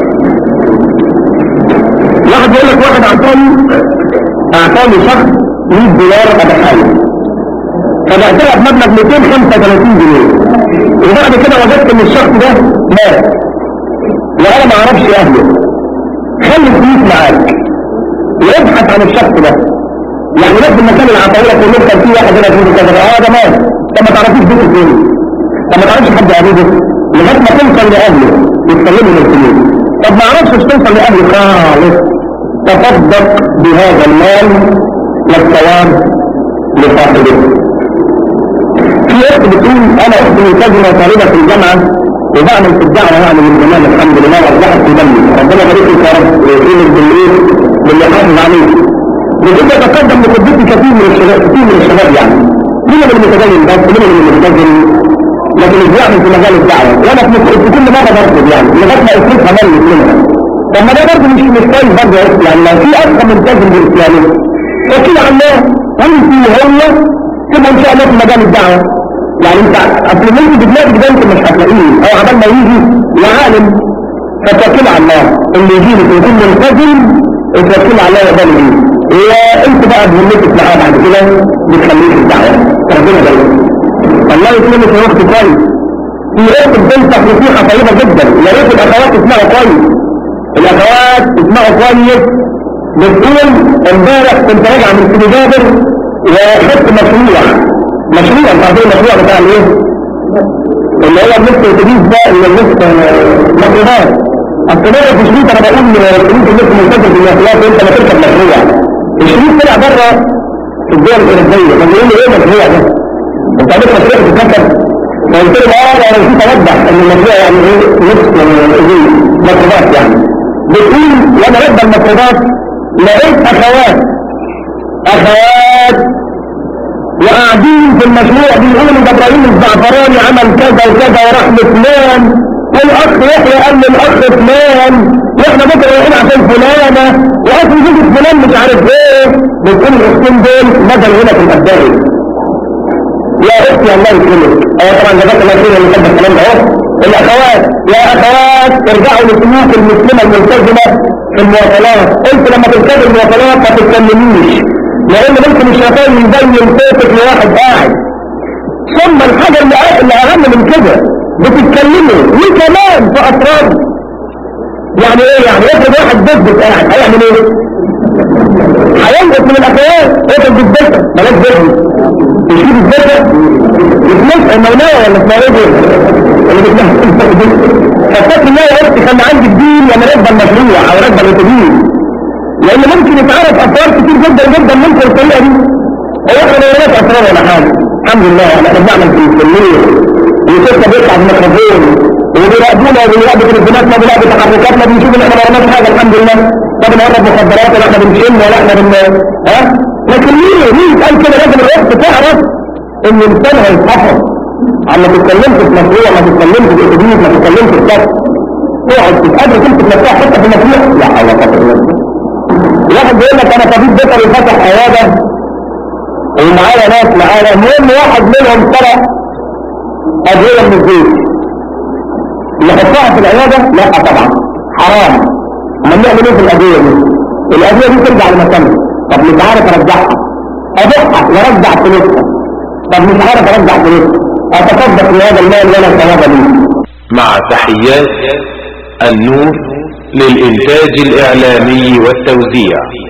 واحد يقول لك واحد أعطاني أعطاني شخص مية دولار أبحاله فبعتها بمبلغ مئتين وخمسة وثلاثين جنيه وبعد كده وجدت ان الشخص ده مات وانا ما اعرفش اهله. خلي الفلوس معاك وابحث عن الشخص ده يعني نفس المكان اللي عطاهولك والله كان في واحد هنا في كذا اه ده مات طب ما تعرفيش بيته فين طب ما تعرفش حد قريبه لغايه ما توصل لاهله وتسلمه الفلوس. طب ما اعرفش مش توصل لاهله خالص تصدق بهذا المال والثواب لصاحبه. في وقت بتقول انا اختي ملتزمه طالبه في الجامعه وبعمل في الدعوه يعني من زمان الحمد لله واصبحت في دمي ربنا يبارك لك يا رب ويكرمك بالليل باللي حافظ عليه. بجد اتقدم لخدمتي كثير من الشباب كثير من الشباب يعني منهم المتدين بس منهم الملتزم لكن مش بيعمل في مجال الدعوه وانا في كل مره برفض يعني لغايه ما اسلوبها ملت منها. طب ما ده برضه مش مش كويس برضه يعني لو في اصلا ملتزم بالاسلام وكيل على الله انت وهو تبقى ان شاء الله في مجال الدعوه. يعني انت اصل ممكن بدماغك ده انت مش هتلاقيه او عبال ما يجي وعالم فتوكل على الله اللي يجي لك ويكون ملتزم اتوكل على الله يقبل بيه. وانت بقى بهمتك معاه بعد كده بتخليك الدعوه ربنا يبارك. الله يكرمك يا اختي كويس. في اخت بتنصح نصيحه طيبه جدا يا ريت الاخوات يسمعوا كويس. الاخوات يسمعوا كويس. بتقول امبارح كنت راجع من سيدي جابر وخدت مشروع مشروع بعدين المشروع بتاع الايه اللي هو النفط الجديد ده اللي النفط مشروعات اصل ده في شريط انا بقول شريط النفط منتجه في الاخلاق انت ما تركب مشروع الشريط طلع بره في الدول الاوروبيه ما بيقول لي ايه المشروع ده انت عارف مشروع بتتكتب قلت له اه انا نسيت اوضح ان المشروع يعني ايه نصف مفروضات يعني. بتقول وانا ببدا المفروضات لقيت اخوات اخوات وقاعدين في المشروع بيقولوا ده ابراهيم الزعفراني عمل كذا وكذا وراح لفلان، والاخ يحيى قال للاخ فلان، واحنا بكره رايحين عشان فلانه، واصل زوجة فلان مش عارف ايه. بتقول الاختين دول نزل هنا في الابداعي. يا اختي الله يكرمك، اه طبعا جزاك الله خير اللي كتب الكلام ده اهو. الاخوات يا اخوات ارجعوا لسلوك المسلمه الملتزمه في المواصلات. انت لما تركب المواصلات ما تتكلميش، لان ممكن الشيطان يبين صوتك لواحد قاعد. ثم الحاجه اللي اللي اهم من كده بتتكلموا وكمان في اسرار. يعني ايه يعني؟ افرض واحد بيثبت قاعد هيعمل ايه؟ هينقص من الاخوات. افرض بيثبت بلاش بيثبت مش في بيثبت مش نفع المولاه ولا اسمها ايه دي؟ اللي بتنفذ فاكر ان هي وقت كان عندك دين ولا رد المشروع او رد الاتوبيس، لان ممكن يتعرف اسرار كتير جدا جدا ممكن الطريقه دي. هو احنا ما لناش اسرار ولا حاجه الحمد لله. احنا بنعمل في المسلمين وشفنا بيطلع في الميكروفون وبيراقبونا وبيراقبوا تليفوناتنا وبيراقبوا تحركاتنا، بنشوف ان احنا ما عملناش حاجه الحمد لله. طب نقرب مخدرات ولا احنا بنشم ولا احنا بن ها؟ لكن مين مين قال كده؟ لازم الوقت تعرف ان الانسان هيتحفظ. عم تتكلمش في مشروع، ما تتكلمش في اتوبيس، ما تتكلمش في كذا، تقعد تتقابل تمسك نفسها حتى في المشروع. لا حول ولا قوه الا بالله. واحد بيقول لك انا طبيب بيطري فتح عياده ومعايا ناس معايا، المهم واحد منهم سرق ادويه من الزيت نحطها في العياده. لا طبعا حرام. اما نعمل ايه في الادويه دي؟ الادويه دي ترجع لمكانها. طب مش عارف ارجعها، ابيعها وارجع فلوسها. طب مش عارف ارجع فلوسها، اتصدق بهذا المال ولا ثواب لي. مع تحيات النور للإنتاج الإعلامي والتوزيع.